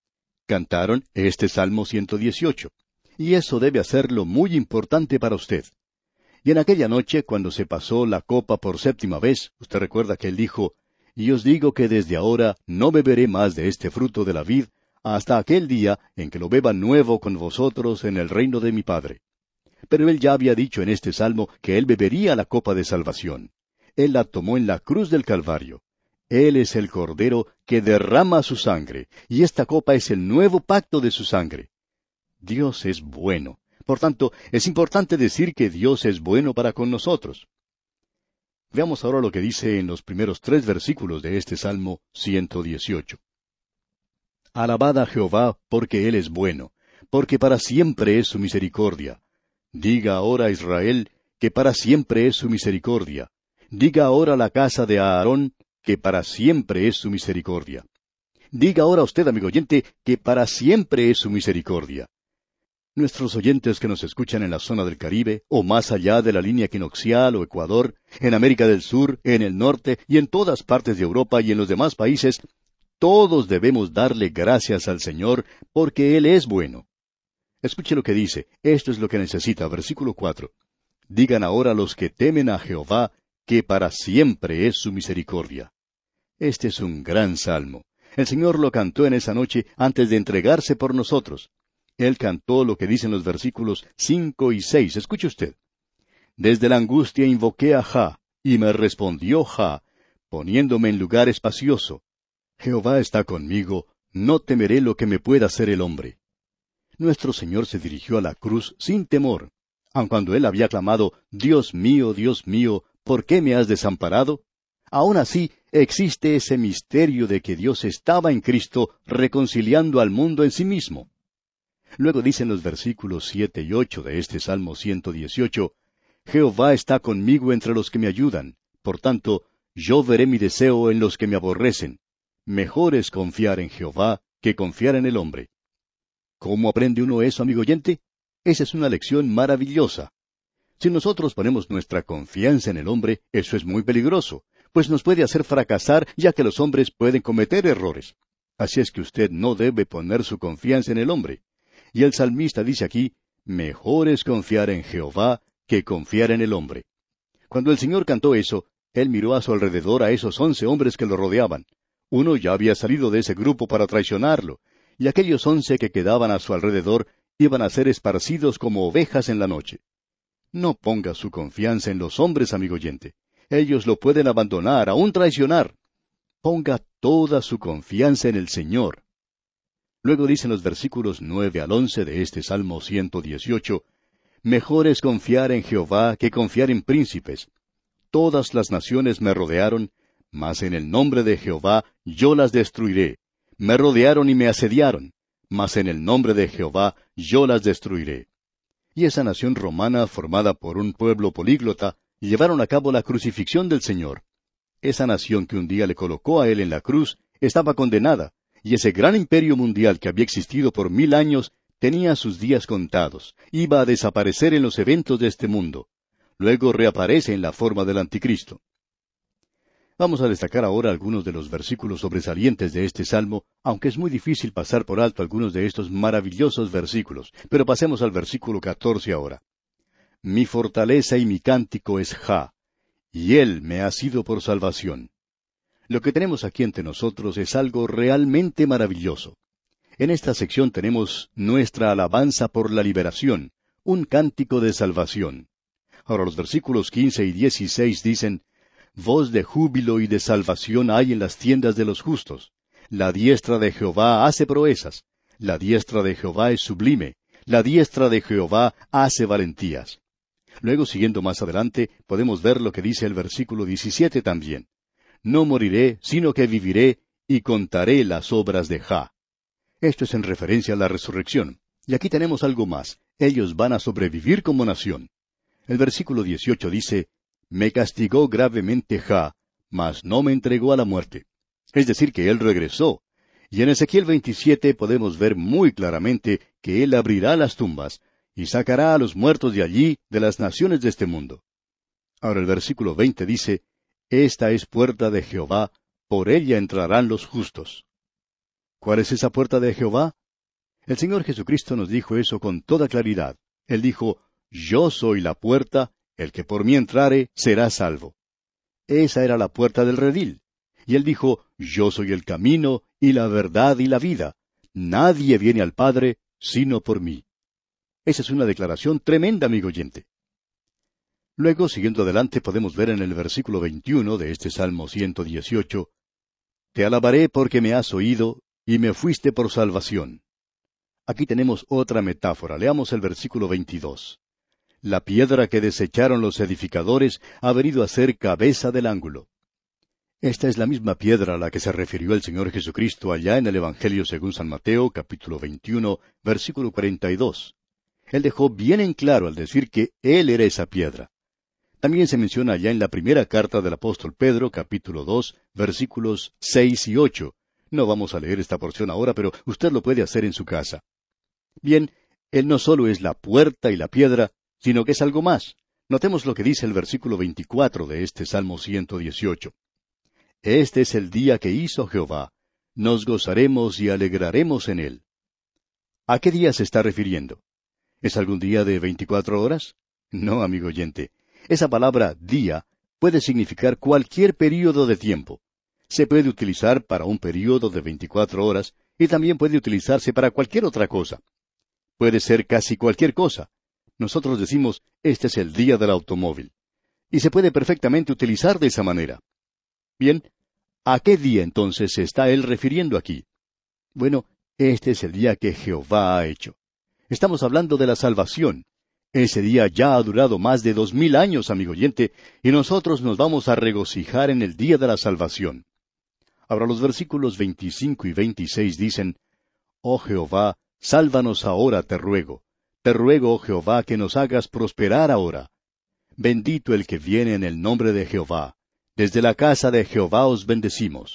Cantaron este Salmo 118. Y eso debe hacerlo muy importante para usted. Y en aquella noche, cuando se pasó la copa por 7ª vez, usted recuerda que él dijo, «Y os digo que desde ahora no beberé más de este fruto de la vid, hasta aquel día en que lo beba nuevo con vosotros en el reino de mi Padre». Pero él ya había dicho en este salmo que él bebería la copa de salvación. Él la tomó en la cruz del Calvario. Él es el Cordero que derrama su sangre, y esta copa es el nuevo pacto de su sangre. Dios es bueno. Por tanto, es importante decir que Dios es bueno para con nosotros. Veamos ahora lo que dice en los primeros 3 versículos de este Salmo 118. Alabad a Jehová, porque Él es bueno, porque para siempre es su misericordia. Diga ahora Israel, que para siempre es su misericordia. Diga ahora la casa de Aarón, que para siempre es su misericordia. Diga ahora usted, amigo oyente, que para siempre es su misericordia. Nuestros oyentes que nos escuchan en la zona del Caribe, o más allá de la línea equinoccial o Ecuador, en América del Sur, en el norte y en todas partes de Europa y en los demás países, todos debemos darle gracias al Señor porque Él es bueno. Escuche lo que dice, esto es lo que necesita, versículo 4. Digan ahora los que temen a Jehová, que para siempre es su misericordia. Este es un gran salmo. El Señor lo cantó en esa noche antes de entregarse por nosotros. Él cantó lo que dicen los versículos 5 y 6. Escuche usted. Desde la angustia invoqué a Jah, y me respondió Jah, poniéndome en lugar espacioso. Jehová está conmigo, no temeré lo que me pueda hacer el hombre. Nuestro Señor se dirigió a la cruz sin temor, aun cuando Él había clamado, Dios mío, ¿por qué me has desamparado? Aún así, existe ese misterio de que Dios estaba en Cristo reconciliando al mundo en sí mismo. Luego dicen los versículos 7 y 8 de este Salmo 118, Jehová está conmigo entre los que me ayudan, por tanto, yo veré mi deseo en los que me aborrecen. Mejor es confiar en Jehová que confiar en el hombre. ¿Cómo aprende uno eso, amigo oyente? Esa es una lección maravillosa. Si nosotros ponemos nuestra confianza en el hombre, eso es muy peligroso, pues nos puede hacer fracasar, ya que los hombres pueden cometer errores. Así es que usted no debe poner su confianza en el hombre. Y el salmista dice aquí, mejor es confiar en Jehová que confiar en el hombre. Cuando el Señor cantó eso, Él miró a su alrededor a esos 11 hombres que lo rodeaban. Uno ya había salido de ese grupo para traicionarlo, y aquellos 11 que quedaban a su alrededor iban a ser esparcidos como ovejas en la noche. No ponga su confianza en los hombres, amigo oyente. Ellos lo pueden abandonar, aún traicionar. Ponga toda su confianza en el Señor. Luego dicen los versículos 9 al 11 de este Salmo 118, Mejor es confiar en Jehová que confiar en príncipes. Todas las naciones me rodearon, mas en el nombre de Jehová yo las destruiré. Me rodearon y me asediaron, mas en el nombre de Jehová yo las destruiré. Y esa nación romana, formada por un pueblo políglota, llevaron a cabo la crucifixión del Señor. Esa nación que un día le colocó a Él en la cruz, estaba condenada, y ese gran imperio mundial que había existido por 1000 años, tenía sus días contados, iba a desaparecer en los eventos de este mundo. Luego reaparece en la forma del anticristo. Vamos a destacar ahora algunos de los versículos sobresalientes de este salmo, aunque es muy difícil pasar por alto algunos de estos maravillosos versículos, pero pasemos al versículo 14 ahora. Mi fortaleza y mi cántico es Jah, y Él me ha sido por salvación. Lo que tenemos aquí entre nosotros es algo realmente maravilloso. En esta sección tenemos nuestra alabanza por la liberación, un cántico de salvación. Ahora los versículos 15 y 16 dicen, Voz de júbilo y de salvación hay en las tiendas de los justos. La diestra de Jehová hace proezas. La diestra de Jehová es sublime. La diestra de Jehová hace valentías. Luego, siguiendo más adelante, podemos ver lo que dice el versículo 17 también. No moriré, sino que viviré, y contaré las obras de Jah. Esto es en referencia a la resurrección. Y aquí tenemos algo más. Ellos van a sobrevivir como nación. El versículo 18 dice, Me castigó gravemente Jah, mas no me entregó a la muerte. Es decir, que Él regresó. Y en Ezequiel 27 podemos ver muy claramente que Él abrirá las tumbas, y sacará a los muertos de allí, de las naciones de este mundo. Ahora el versículo 20 dice, Esta es puerta de Jehová, por ella entrarán los justos. ¿Cuál es esa puerta de Jehová? El Señor Jesucristo nos dijo eso con toda claridad. Él dijo, Yo soy la puerta, el que por mí entrare será salvo. Esa era la puerta del redil. Y Él dijo, Yo soy el camino, y la verdad, y la vida. Nadie viene al Padre, sino por mí. Esa es una declaración tremenda, amigo oyente. Luego, siguiendo adelante, podemos ver en el versículo 21 de este Salmo 118, Te alabaré porque me has oído, y me fuiste por salvación. Aquí tenemos otra metáfora. Leamos el versículo 22. La piedra que desecharon los edificadores ha venido a ser cabeza del ángulo. Esta es la misma piedra a la que se refirió el Señor Jesucristo allá en el Evangelio según San Mateo, capítulo 21, versículo 42. Él dejó bien en claro al decir que Él era esa piedra. También se menciona allá en la primera carta del apóstol Pedro, capítulo 2, versículos 6 y 8. No vamos a leer esta porción ahora, pero usted lo puede hacer en su casa. Bien, Él no solo es la puerta y la piedra, sino que es algo más. Notemos lo que dice el versículo 24 de este Salmo 118. Este es el día que hizo Jehová. Nos gozaremos y alegraremos en él. ¿A qué día se está refiriendo? ¿Es algún día de 24 horas? No, amigo oyente. Esa palabra día puede significar cualquier período de tiempo. Se puede utilizar para un período de 24 horas y también puede utilizarse para cualquier otra cosa. Puede ser casi cualquier cosa. Nosotros decimos, este es el día del automóvil. Y se puede perfectamente utilizar de esa manera. Bien, ¿a qué día entonces se está él refiriendo aquí? Bueno, este es el día que Jehová ha hecho. Estamos hablando de la salvación. Ese día ya ha durado más de 2000 años, amigo oyente, y nosotros nos vamos a regocijar en el día de la salvación. Ahora los versículos 25 y 26 dicen, Oh Jehová, sálvanos ahora, te ruego, oh Jehová, que nos hagas prosperar ahora. Bendito el que viene en el nombre de Jehová. Desde la casa de Jehová os bendecimos.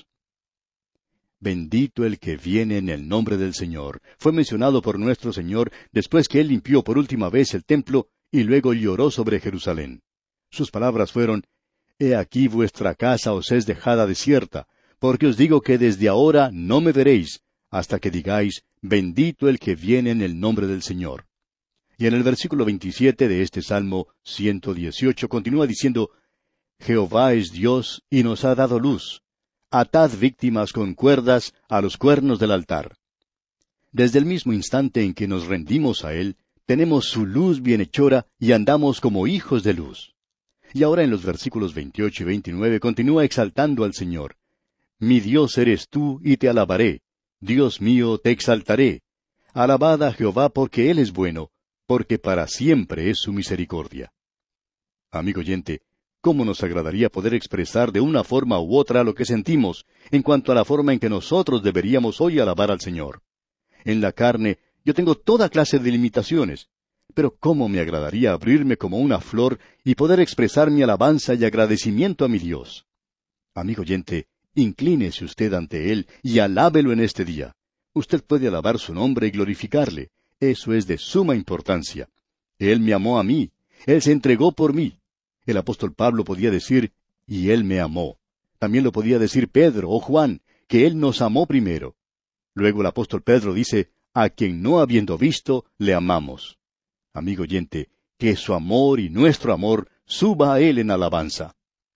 Bendito el que viene en el nombre del Señor. Fue mencionado por nuestro Señor después que Él limpió por última vez el templo y luego lloró sobre Jerusalén. Sus palabras fueron, He aquí vuestra casa os es dejada desierta, porque os digo que desde ahora no me veréis, hasta que digáis, bendito el que viene en el nombre del Señor. Y en el versículo 27 de este Salmo 118 continúa diciendo, Jehová es Dios y nos ha dado luz. Atad víctimas con cuerdas a los cuernos del altar. Desde el mismo instante en que nos rendimos a Él, tenemos su luz bienhechora y andamos como hijos de luz. Y ahora en los versículos 28 y 29 continúa exaltando al Señor. Mi Dios eres tú y te alabaré. Dios mío, te exaltaré. Alabad a Jehová porque Él es bueno, porque para siempre es su misericordia. Amigo oyente, ¿cómo nos agradaría poder expresar de una forma u otra lo que sentimos en cuanto a la forma en que nosotros deberíamos hoy alabar al Señor? En la carne, yo tengo toda clase de limitaciones, pero cómo me agradaría abrirme como una flor y poder expresar mi alabanza y agradecimiento a mi Dios. Amigo oyente, inclínese usted ante Él y alábelo en este día. Usted puede alabar su nombre y glorificarle. Eso es de suma importancia. Él me amó a mí. Él se entregó por mí. El apóstol Pablo podía decir, y Él me amó. También lo podía decir Pedro o Juan, que Él nos amó primero. Luego el apóstol Pedro dice, a quien no habiendo visto, le amamos. Amigo oyente, que su amor y nuestro amor suba a Él en alabanza.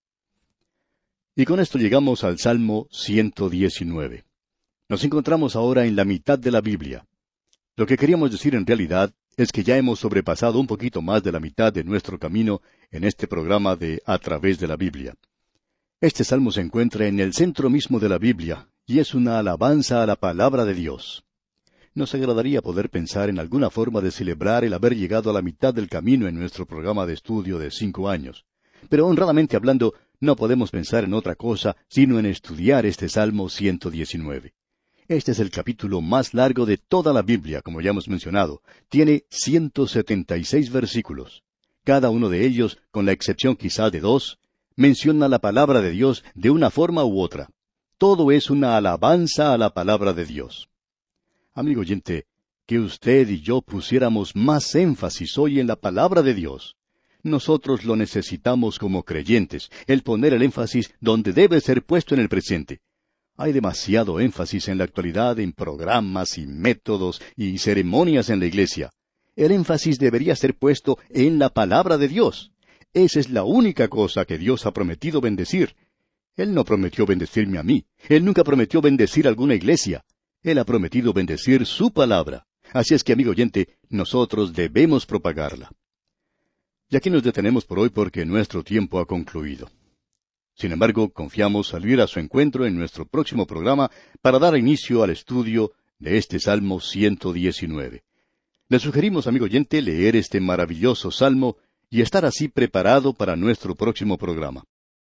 Y con esto llegamos al Salmo 119. Nos encontramos ahora en la mitad de la Biblia. Lo que queríamos decir en realidad es que ya hemos sobrepasado un poquito más de la mitad de nuestro camino en este programa de A través de la Biblia. Este salmo se encuentra en el centro mismo de la Biblia, y es una alabanza a la palabra de Dios. Nos agradaría poder pensar en alguna forma de celebrar el haber llegado a la mitad del camino en nuestro programa de estudio de 5 años. Pero honradamente hablando, no podemos pensar en otra cosa sino en estudiar este Salmo 119. Este es el capítulo más largo de toda la Biblia, como ya hemos mencionado. Tiene 176 versículos. Cada uno de ellos, con la excepción quizá de 2, menciona la palabra de Dios de una forma u otra. Todo es una alabanza a la palabra de Dios. Amigo oyente, que usted y yo pusiéramos más énfasis hoy en la palabra de Dios. Nosotros lo necesitamos como creyentes, el poner el énfasis donde debe ser puesto en el presente. Hay demasiado énfasis en la actualidad en programas y métodos y ceremonias en la iglesia. El énfasis debería ser puesto en la palabra de Dios. Esa es la única cosa que Dios ha prometido bendecir. Él no prometió bendecirme a mí. Él nunca prometió bendecir alguna iglesia. Él ha prometido bendecir su palabra. Así es que, amigo oyente, nosotros debemos propagarla. Y aquí nos detenemos por hoy porque nuestro tiempo ha concluido. Sin embargo, confiamos salir a su encuentro en nuestro próximo programa para dar inicio al estudio de este Salmo 119. Le sugerimos, amigo oyente, leer este maravilloso salmo y estar así preparado para nuestro próximo programa.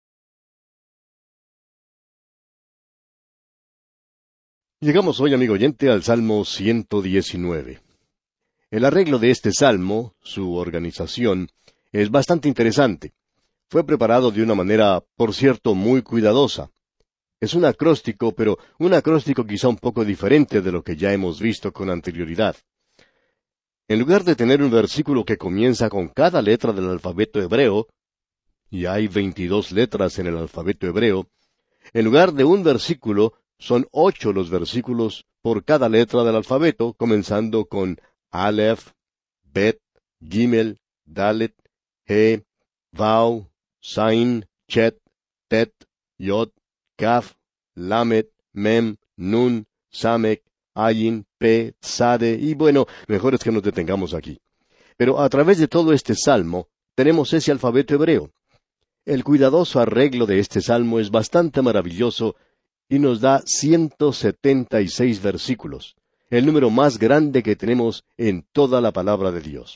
Llegamos hoy, amigo oyente, al Salmo 119. El arreglo de este salmo, su organización, es bastante interesante. Fue preparado de una manera, por cierto, muy cuidadosa. Es un acróstico, pero un acróstico quizá un poco diferente de lo que ya hemos visto con anterioridad. En lugar de tener un versículo que comienza con cada letra del alfabeto hebreo, y hay 22 letras en el alfabeto hebreo, en lugar de un versículo, son 8 los versículos por cada letra del alfabeto, comenzando con Aleph, Bet, Gimel, Dalet, He, Vav, Sain, Chet, Tet, Yod, Kaf, Lamet, Mem, Nun, Samek, Ayin, Pe, Tzade, y bueno, mejor es que nos detengamos aquí. Pero a través de todo este salmo, tenemos ese alfabeto hebreo. El cuidadoso arreglo de este salmo es bastante maravilloso y nos da 176 versículos, el número más grande que tenemos en toda la palabra de Dios.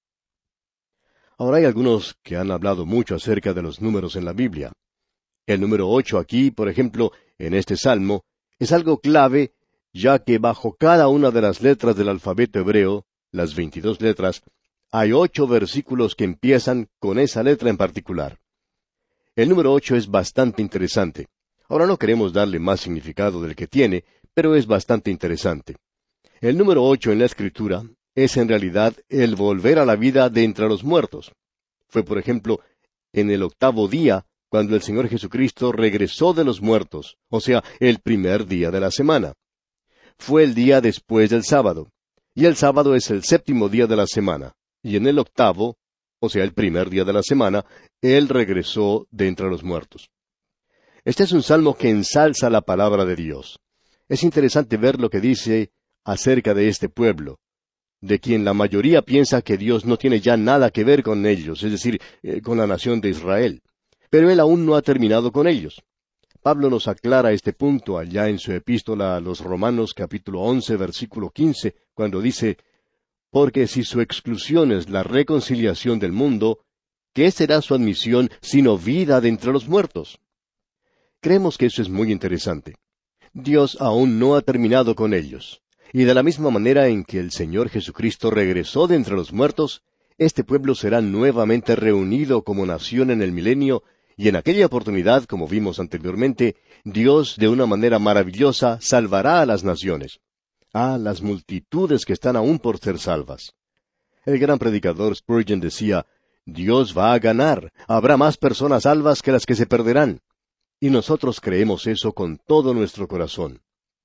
Ahora hay algunos que han hablado mucho acerca de los números en la Biblia. El número 8 aquí, por ejemplo, en este salmo, es algo clave, ya que bajo cada una de las letras del alfabeto hebreo, las 22 letras, hay 8 versículos que empiezan con esa letra en particular. El número 8 es bastante interesante. Ahora no queremos darle más significado del que tiene, pero es bastante interesante. El número 8 en la Escritura es en realidad el volver a la vida de entre los muertos. Fue, por ejemplo, en el 8º día, cuando el Señor Jesucristo regresó de los muertos, o sea, el primer día de la semana. Fue el día después del sábado, y el sábado es el 7º día de la semana, y en el 8º, o sea, el primer día de la semana, Él regresó de entre los muertos. Este es un salmo que ensalza la palabra de Dios. Es interesante ver lo que dice acerca de este pueblo, de quien la mayoría piensa que Dios no tiene ya nada que ver con ellos, es decir, con la nación de Israel. Pero Él aún no ha terminado con ellos. Pablo nos aclara este punto allá en su epístola a los Romanos capítulo 11, versículo 15, cuando dice, «Porque si su exclusión es la reconciliación del mundo, ¿qué será su admisión sino vida de entre los muertos?» Creemos que eso es muy interesante. Dios aún no ha terminado con ellos. Y de la misma manera en que el Señor Jesucristo regresó de entre los muertos, este pueblo será nuevamente reunido como nación en el milenio, y en aquella oportunidad, como vimos anteriormente, Dios de una manera maravillosa salvará a las naciones. A las multitudes que están aún por ser salvas. El gran predicador Spurgeon decía, Dios va a ganar, habrá más personas salvas que las que se perderán. Y nosotros creemos eso con todo nuestro corazón.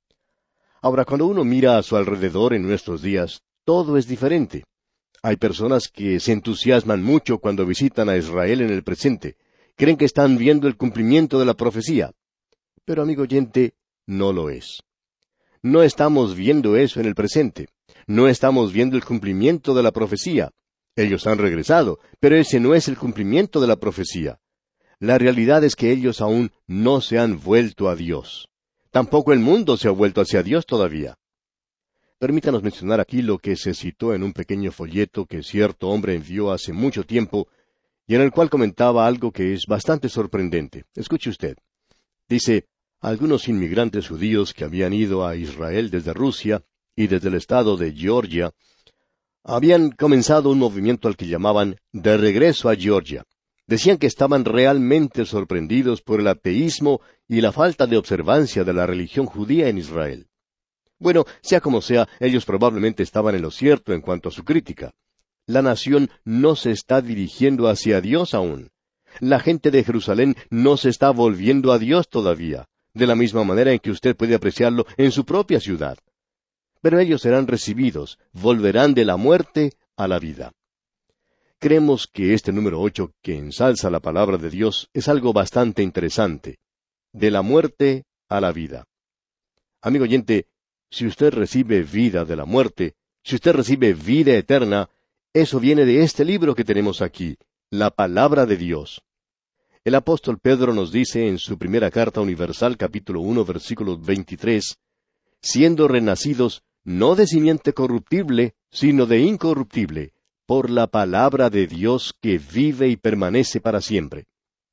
Ahora, cuando uno mira a su alrededor en nuestros días, todo es diferente. Hay personas que se entusiasman mucho cuando visitan a Israel en el presente. Creen que están viendo el cumplimiento de la profecía. Pero, amigo oyente, no lo es. No estamos viendo eso en el presente. No estamos viendo el cumplimiento de la profecía. Ellos han regresado, pero ese no es el cumplimiento de la profecía. La realidad es que ellos aún no se han vuelto a Dios. Tampoco el mundo se ha vuelto hacia Dios todavía. Permítanos mencionar aquí lo que se citó en un pequeño folleto que cierto hombre envió hace mucho tiempo, y en el cual comentaba algo que es bastante sorprendente. Escuche usted. Dice, algunos inmigrantes judíos que habían ido a Israel desde Rusia y desde el estado de Georgia, habían comenzado un movimiento al que llamaban de regreso a Georgia. Decían que estaban realmente sorprendidos por el ateísmo y la falta de observancia de la religión judía en Israel. Bueno, sea como sea, ellos probablemente estaban en lo cierto en cuanto a su crítica. La nación no se está dirigiendo hacia Dios aún. La gente de Jerusalén no se está volviendo a Dios todavía, de la misma manera en que usted puede apreciarlo en su propia ciudad. Pero ellos serán recibidos, volverán de la muerte a la vida. Creemos que este número 8, que ensalza la palabra de Dios, es algo bastante interesante. De la muerte a la vida. Amigo oyente, si usted recibe vida de la muerte, si usted recibe vida eterna, eso viene de este libro que tenemos aquí, la palabra de Dios. El apóstol Pedro nos dice en su primera carta universal, capítulo 1, versículo 23, siendo renacidos, no de simiente corruptible, sino de incorruptible, por la palabra de Dios que vive y permanece para siempre.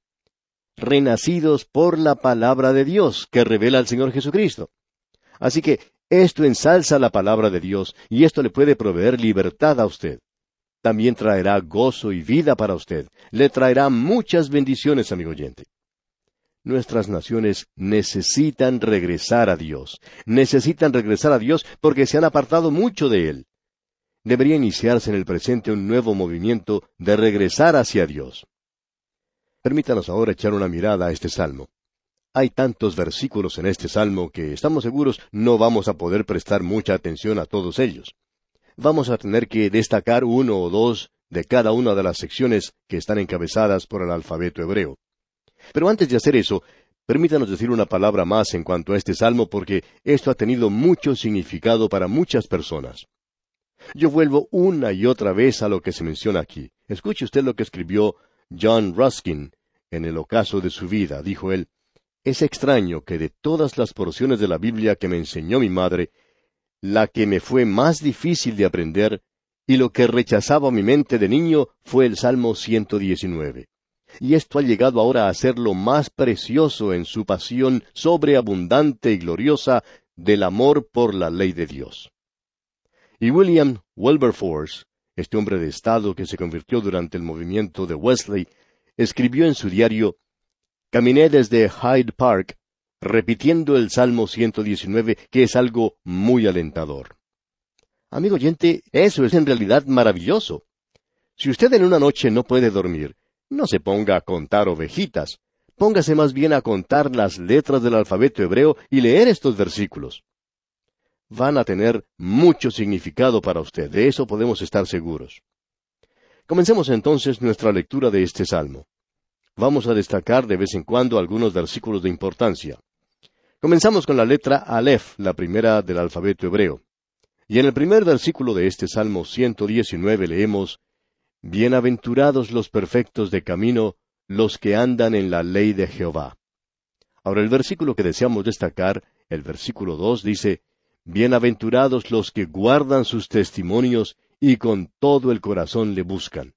Renacidos por la palabra de Dios que revela al Señor Jesucristo. Así que esto ensalza la palabra de Dios y esto le puede proveer libertad a usted. También traerá gozo y vida para usted. Le traerá muchas bendiciones, amigo oyente. Nuestras naciones necesitan regresar a Dios. Necesitan regresar a Dios porque se han apartado mucho de Él. Debería iniciarse en el presente un nuevo movimiento de regresar hacia Dios. Permítanos ahora echar una mirada a este salmo. Hay tantos versículos en este salmo que estamos seguros no vamos a poder prestar mucha atención a todos ellos. Vamos a tener que destacar uno o dos de cada una de las secciones que están encabezadas por el alfabeto hebreo. Pero antes de hacer eso, permítanos decir una palabra más en cuanto a este salmo porque esto ha tenido mucho significado para muchas personas. Yo vuelvo una y otra vez a lo que se menciona aquí. Escuche usted lo que escribió John Ruskin en el ocaso de su vida. Dijo él: «Es extraño que de todas las porciones de la Biblia que me enseñó mi madre, la que me fue más difícil de aprender y lo que rechazaba mi mente de niño fue el Salmo 119. Y esto ha llegado ahora a ser lo más precioso en su pasión sobreabundante y gloriosa del amor por la ley de Dios». Y William Wilberforce, este hombre de Estado que se convirtió durante el movimiento de Wesley, escribió en su diario: «Caminé desde Hyde Park, repitiendo el Salmo 119, que es algo muy alentador». Amigo oyente, eso es en realidad maravilloso. Si usted en una noche no puede dormir, no se ponga a contar ovejitas. Póngase más bien a contar las letras del alfabeto hebreo y leer estos versículos. Van a tener mucho significado para usted, de eso podemos estar seguros. Comencemos entonces nuestra lectura de este salmo. Vamos a destacar de vez en cuando algunos versículos de importancia. Comenzamos con la letra Aleph, la primera del alfabeto hebreo. Y en el primer versículo de este Salmo 119 leemos: «Bienaventurados los perfectos de camino, los que andan en la ley de Jehová». Ahora el versículo que deseamos destacar, el versículo 2, dice: «Bienaventurados los que guardan sus testimonios y con todo el corazón le buscan».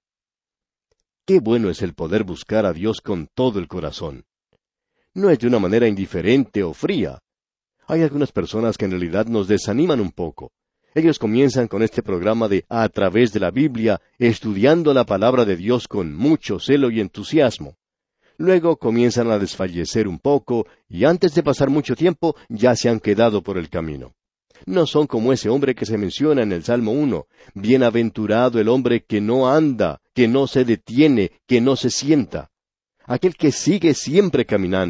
Qué bueno es el poder buscar a Dios con todo el corazón. No es de una manera indiferente o fría. Hay algunas personas que en realidad nos desaniman un poco. Ellos comienzan con este programa de A través de la Biblia, estudiando la palabra de Dios con mucho celo y entusiasmo. Luego comienzan a desfallecer un poco, y antes de pasar mucho tiempo, ya se han quedado por el camino. No son como ese hombre que se menciona en el Salmo 1, «Bienaventurado el hombre que no anda, que no se detiene, que no se sienta». Aquel que sigue siempre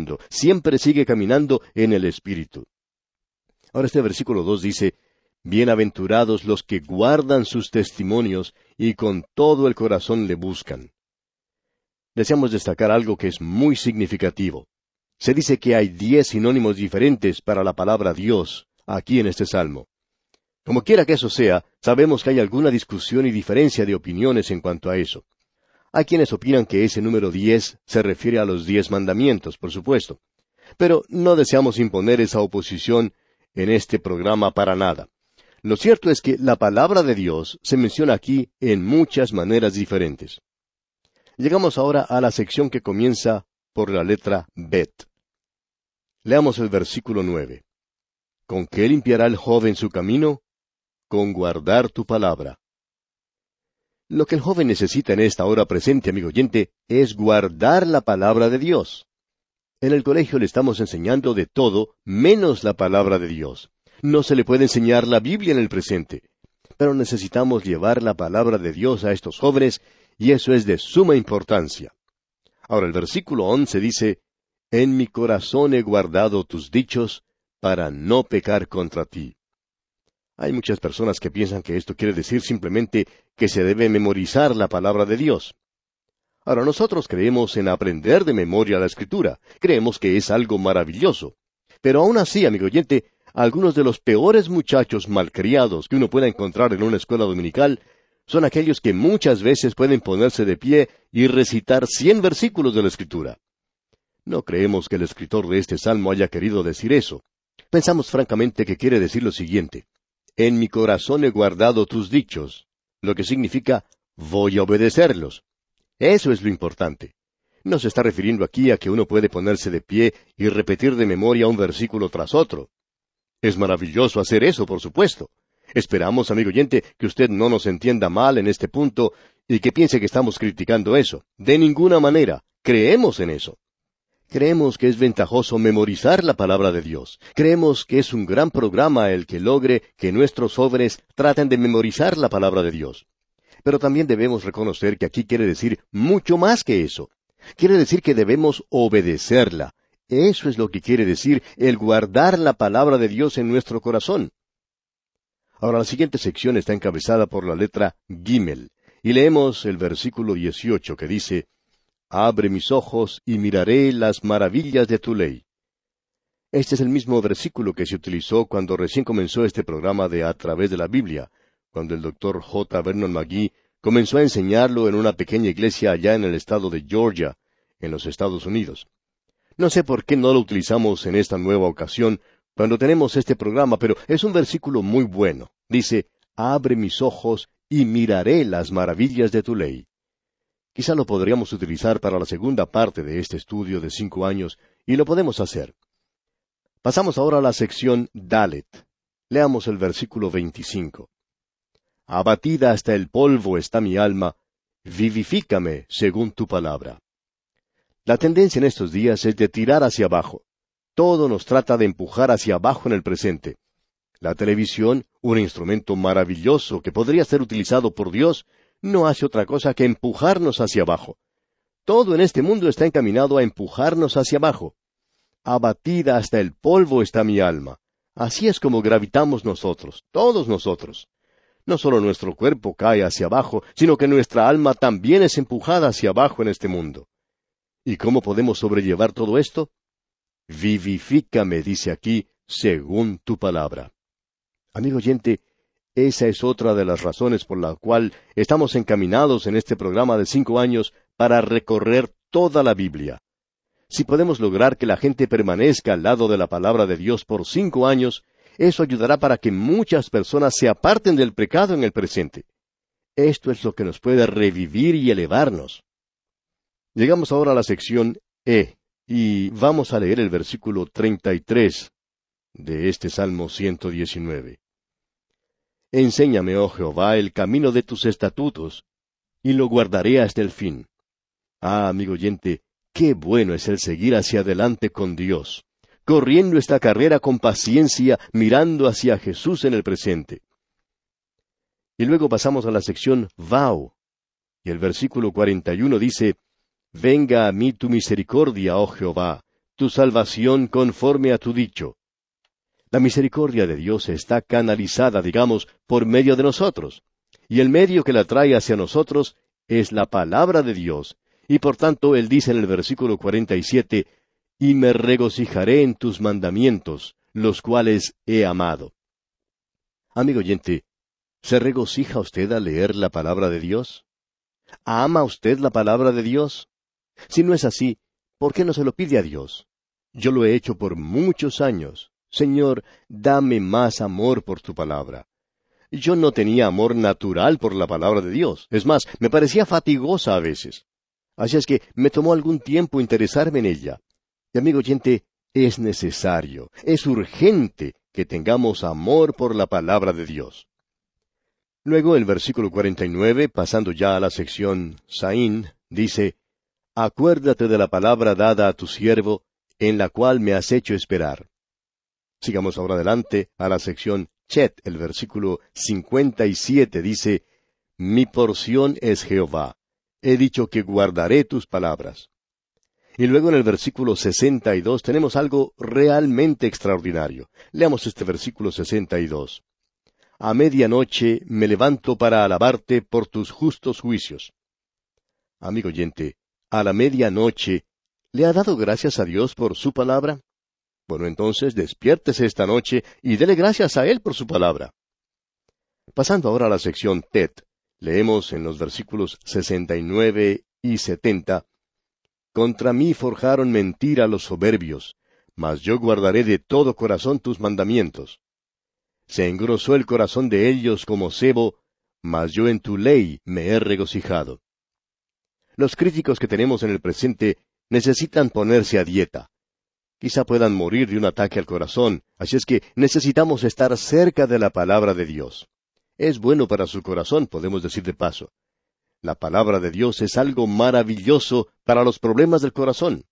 sigue caminando en el Espíritu. Ahora este versículo 2 dice: «Bienaventurados los que guardan sus testimonios y con todo el corazón le buscan». Deseamos destacar algo que es muy significativo. Se dice que hay 10 sinónimos diferentes para la palabra Dios aquí en este salmo. Como quiera que eso sea, sabemos que hay alguna discusión y diferencia de opiniones en cuanto a eso. Hay quienes opinan que ese número 10 se refiere a los 10 mandamientos, por supuesto. Pero no deseamos imponer esa oposición en este programa para nada. Lo cierto es que la palabra de Dios se menciona aquí en muchas maneras diferentes. Llegamos ahora a la sección que comienza por la letra Bet. Leamos el versículo 9. «¿Con qué limpiará el joven su camino? Con guardar tu palabra». Lo que el joven necesita en esta hora presente, amigo oyente, es guardar la palabra de Dios. En el colegio le estamos enseñando de todo menos la palabra de Dios. No se le puede enseñar la Biblia en el presente. Pero necesitamos llevar la palabra de Dios a estos jóvenes, y eso es de suma importancia. Ahora el versículo 11 dice: «En mi corazón he guardado tus dichos, para no pecar contra ti». Hay muchas personas que piensan que esto quiere decir simplemente que se debe memorizar la palabra de Dios. Ahora nosotros creemos en aprender de memoria la Escritura. Creemos que es algo maravilloso. Pero aún así, amigo oyente, algunos de los peores muchachos malcriados que uno pueda encontrar en una escuela dominical son aquellos que muchas veces pueden ponerse de pie y recitar 100 versículos de la Escritura. No creemos que el escritor de este salmo haya querido decir eso. Pensamos francamente que quiere decir lo siguiente: En mi corazón he guardado tus dichos, lo que significa, voy a obedecerlos. Eso es lo importante. No se está refiriendo aquí a que uno puede ponerse de pie y repetir de memoria un versículo tras otro. Es maravilloso hacer eso, por supuesto. Esperamos, amigo oyente, que usted no nos entienda mal en este punto y que piense que estamos criticando eso. De ninguna manera. Creemos en eso. Creemos que es ventajoso memorizar la palabra de Dios. Creemos que es un gran programa el que logre que nuestros jóvenes traten de memorizar la palabra de Dios. Pero también debemos reconocer que aquí quiere decir mucho más que eso. Quiere decir que debemos obedecerla. Eso es lo que quiere decir el guardar la palabra de Dios en nuestro corazón. Ahora, la siguiente sección está encabezada por la letra Gimel, y leemos el versículo 18 que dice, Abre mis ojos y miraré las maravillas de tu ley. Este es el mismo versículo que se utilizó cuando recién comenzó este programa de A través de la Biblia, cuando el Dr. J. Vernon McGee comenzó a enseñarlo en una pequeña iglesia allá en el estado de Georgia, en los Estados Unidos. No sé por qué no lo utilizamos en esta nueva ocasión, cuando tenemos este programa, pero es un versículo muy bueno. Dice, Abre mis ojos y miraré las maravillas de tu ley. Quizá lo podríamos utilizar para la segunda parte de este estudio de 5 años, y lo podemos hacer. Pasamos ahora a la sección Dalet. Leamos el versículo 25. Abatida hasta el polvo está mi alma, vivifícame según tu palabra. La tendencia en estos días es de tirar hacia abajo. Todo nos trata de empujar hacia abajo en el presente. La televisión, un instrumento maravilloso que podría ser utilizado por Dios, no hace otra cosa que empujarnos hacia abajo. Todo en este mundo está encaminado a empujarnos hacia abajo. Abatida hasta el polvo está mi alma. Así es como gravitamos nosotros, todos nosotros. No solo nuestro cuerpo cae hacia abajo, sino que nuestra alma también es empujada hacia abajo en este mundo. ¿Y cómo podemos sobrellevar todo esto? Vivifícame, dice aquí, según tu palabra. Amigo oyente, esa es otra de las razones por la cual estamos encaminados en este programa de 5 años para recorrer toda la Biblia. Si podemos lograr que la gente permanezca al lado de la palabra de Dios por 5 años, eso ayudará para que muchas personas se aparten del pecado en el presente. Esto es lo que nos puede revivir y elevarnos. Llegamos ahora a la sección E, y vamos a leer el versículo 33 de este Salmo 119. Enséñame, oh Jehová, el camino de tus estatutos, y lo guardaré hasta el fin. Ah, amigo oyente, qué bueno es el seguir hacia adelante con Dios, corriendo esta carrera con paciencia, mirando hacia Jesús en el presente. Y luego pasamos a la sección Vau, y el versículo 41 dice, Venga a mí tu misericordia, oh Jehová, tu salvación conforme a tu dicho. La misericordia de Dios está canalizada, digamos, por medio de nosotros. Y el medio que la trae hacia nosotros es la palabra de Dios. Y por tanto, Él dice en el versículo 47, Y me regocijaré en tus mandamientos, los cuales he amado. Amigo oyente, ¿se regocija usted al leer la palabra de Dios? ¿Ama usted la palabra de Dios? Si no es así, ¿por qué no se lo pide a Dios? Yo lo he hecho por muchos años. Señor, dame más amor por tu palabra. Yo no tenía amor natural por la palabra de Dios. Es más, me parecía fatigosa a veces. Así es que me tomó algún tiempo interesarme en ella. Y amigo oyente, es necesario, es urgente que tengamos amor por la palabra de Dios. Luego el versículo 49, pasando ya a la sección Saín, dice, Acuérdate de la palabra dada a tu siervo, en la cual me has hecho esperar. Sigamos ahora adelante a la sección Chet, el versículo 57 dice, Mi porción es Jehová, he dicho que guardaré tus palabras. Y luego en el versículo 62 tenemos algo realmente extraordinario. Leamos este versículo 62. A medianoche me levanto para alabarte por tus justos juicios. Amigo oyente, a la medianoche, ¿le ha dado gracias a Dios por su palabra? Bueno, entonces despiértese esta noche y dele gracias a Él por su palabra. Pasando ahora a la sección Tet, leemos en los versículos 69 y 70, Contra mí forjaron mentira los soberbios, mas yo guardaré de todo corazón tus mandamientos. Se engrosó el corazón de ellos como sebo, mas yo en tu ley me he regocijado. Los críticos que tenemos en el presente necesitan ponerse a dieta. Quizá puedan morir de un ataque al corazón, así es que necesitamos estar cerca de la palabra de Dios. Es bueno para su corazón, podemos decir de paso. La palabra de Dios es algo maravilloso para los problemas del corazón.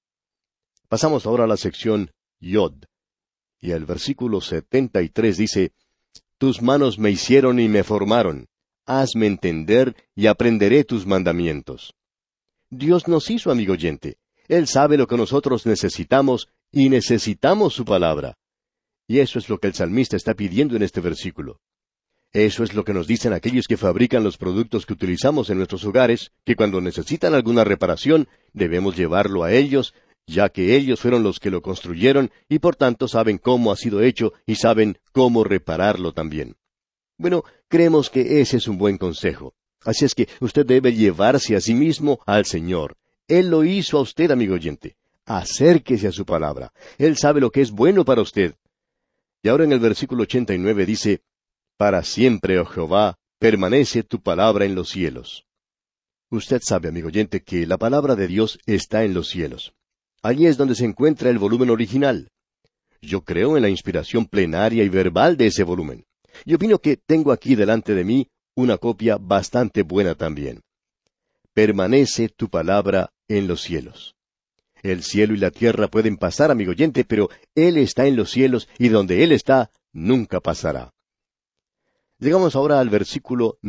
Pasamos ahora a la sección Yod. Y el versículo 73 dice, Tus manos me hicieron y me formaron. Hazme entender y aprenderé tus mandamientos. Dios nos hizo, amigo oyente. Él sabe lo que nosotros necesitamos y necesitamos su palabra. Y eso es lo que el salmista está pidiendo en este versículo. Eso es lo que nos dicen aquellos que fabrican los productos que utilizamos en nuestros hogares, que cuando necesitan alguna reparación, debemos llevarlo a ellos, ya que ellos fueron los que lo construyeron y por tanto saben cómo ha sido hecho y saben cómo repararlo también. Bueno, creemos que ese es un buen consejo. Así es que usted debe llevarse a sí mismo al Señor. Él lo hizo a usted, amigo oyente. Acérquese a su palabra. Él sabe lo que es bueno para usted. Y ahora en el versículo 89 dice, Para siempre, oh Jehová, permanece tu palabra en los cielos. Usted sabe, amigo oyente, que la palabra de Dios está en los cielos. Allí es donde se encuentra el volumen original. Yo creo en la inspiración plenaria y verbal de ese volumen. Y opino que tengo aquí delante de mí una copia bastante buena también. Permanece tu palabra en los cielos. El cielo y la tierra pueden pasar, amigo oyente, pero Él está en los cielos y donde Él está, nunca pasará. Llegamos ahora al versículo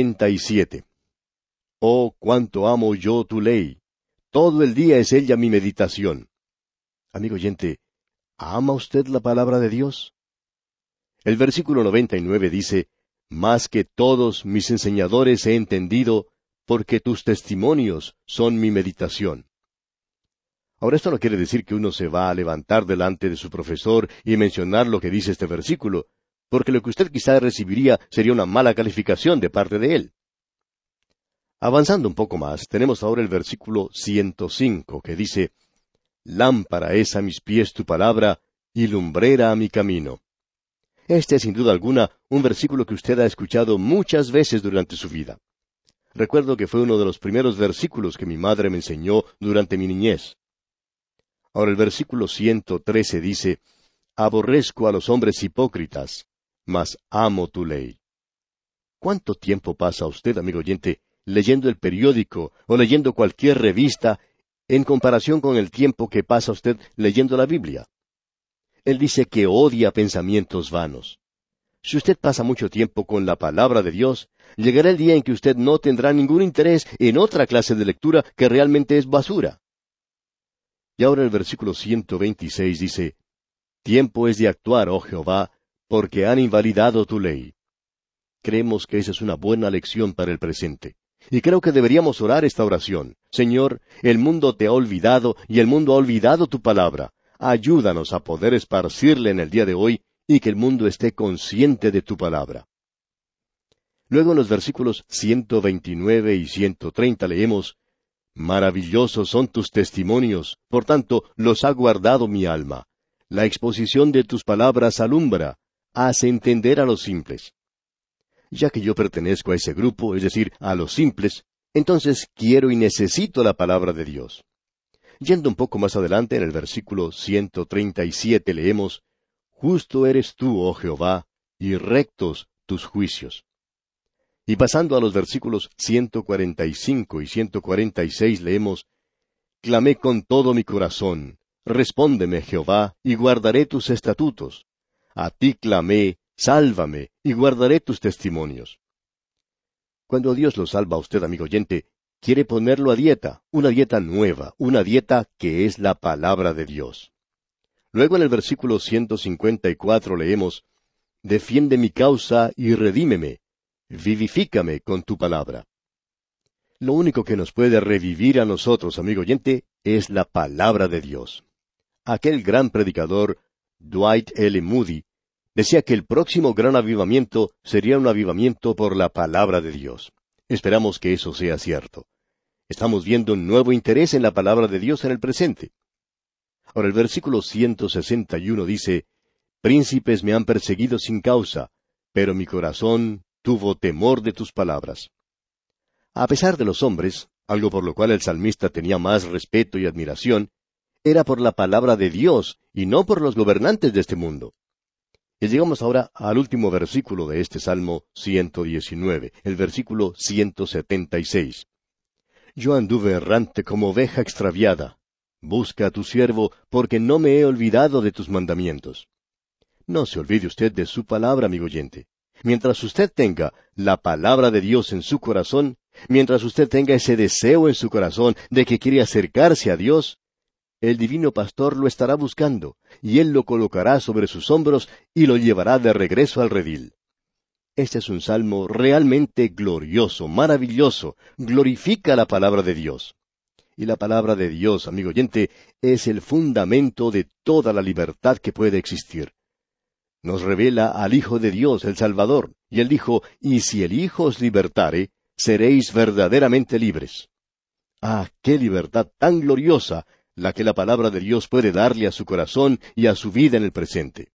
97. Oh, cuánto amo yo tu ley. Todo el día es ella mi meditación. Amigo oyente, ¿ama usted la palabra de Dios? El versículo 99 dice, Más que todos mis enseñadores he entendido, porque tus testimonios son mi meditación. Ahora, esto no quiere decir que uno se va a levantar delante de su profesor y mencionar lo que dice este versículo, porque lo que usted quizá recibiría sería una mala calificación de parte de él. Avanzando un poco más, tenemos ahora el versículo 105, que dice, Lámpara es a mis pies tu palabra, y lumbrera a mi camino. Este es sin duda alguna un versículo que usted ha escuchado muchas veces durante su vida. Recuerdo que fue uno de los primeros versículos que mi madre me enseñó durante mi niñez. Ahora el versículo 113 dice, Aborrezco a los hombres hipócritas, mas amo tu ley. ¿Cuánto tiempo pasa usted, amigo oyente, leyendo el periódico o leyendo cualquier revista en comparación con el tiempo que pasa usted leyendo la Biblia? Él dice que odia pensamientos vanos. Si usted pasa mucho tiempo con la palabra de Dios, llegará el día en que usted no tendrá ningún interés en otra clase de lectura que realmente es basura. Y ahora el versículo 126 dice, Tiempo es de actuar, oh Jehová, porque han invalidado tu ley. Creemos que esa es una buena lección para el presente. Y creo que deberíamos orar esta oración. Señor, el mundo te ha olvidado y el mundo ha olvidado tu palabra. Ayúdanos a poder esparcirle en el día de hoy y que el mundo esté consciente de tu palabra. Luego en los versículos 129 y 130 leemos, Maravillosos son tus testimonios, por tanto los ha guardado mi alma. La exposición de tus palabras alumbra, hace entender a los simples. Ya que yo pertenezco a ese grupo, es decir, a los simples, entonces quiero y necesito la palabra de Dios. Yendo un poco más adelante, en el versículo 137 leemos, Justo eres tú, oh Jehová, y rectos tus juicios. Y pasando a los versículos 145 y 146 leemos, Clamé con todo mi corazón, respóndeme, Jehová, y guardaré tus estatutos. A ti clamé, sálvame, y guardaré tus testimonios. Cuando Dios lo salva a usted, amigo oyente, quiere ponerlo a dieta, una dieta nueva, una dieta que es la palabra de Dios. Luego en el versículo 154 leemos, Defiende mi causa y redímeme, vivifícame con tu palabra. Lo único que nos puede revivir a nosotros, amigo oyente, es la palabra de Dios. Aquel gran predicador, Dwight L. Moody, decía que el próximo gran avivamiento sería un avivamiento por la palabra de Dios. Esperamos que eso sea cierto. Estamos viendo un nuevo interés en la palabra de Dios en el presente. Ahora el versículo 161 dice, Príncipes me han perseguido sin causa, pero mi corazón tuvo temor de tus palabras. A pesar de los hombres, algo por lo cual el salmista tenía más respeto y admiración, era por la palabra de Dios y no por los gobernantes de este mundo. Y llegamos ahora al último versículo de este Salmo 119, el versículo 176. Yo anduve errante como oveja extraviada. Busca a tu siervo, porque no me he olvidado de tus mandamientos. No se olvide usted de su palabra, amigo oyente. Mientras usted tenga la palabra de Dios en su corazón, mientras usted tenga ese deseo en su corazón de que quiere acercarse a Dios, el divino pastor lo estará buscando, y él lo colocará sobre sus hombros y lo llevará de regreso al redil. Este es un salmo realmente glorioso, maravilloso, glorifica la palabra de Dios. Y la palabra de Dios, amigo oyente, es el fundamento de toda la libertad que puede existir. Nos revela al Hijo de Dios, el Salvador, y él dijo, y si el Hijo os libertare, seréis verdaderamente libres. ¡Ah, qué libertad tan gloriosa la que la palabra de Dios puede darle a su corazón y a su vida en el presente!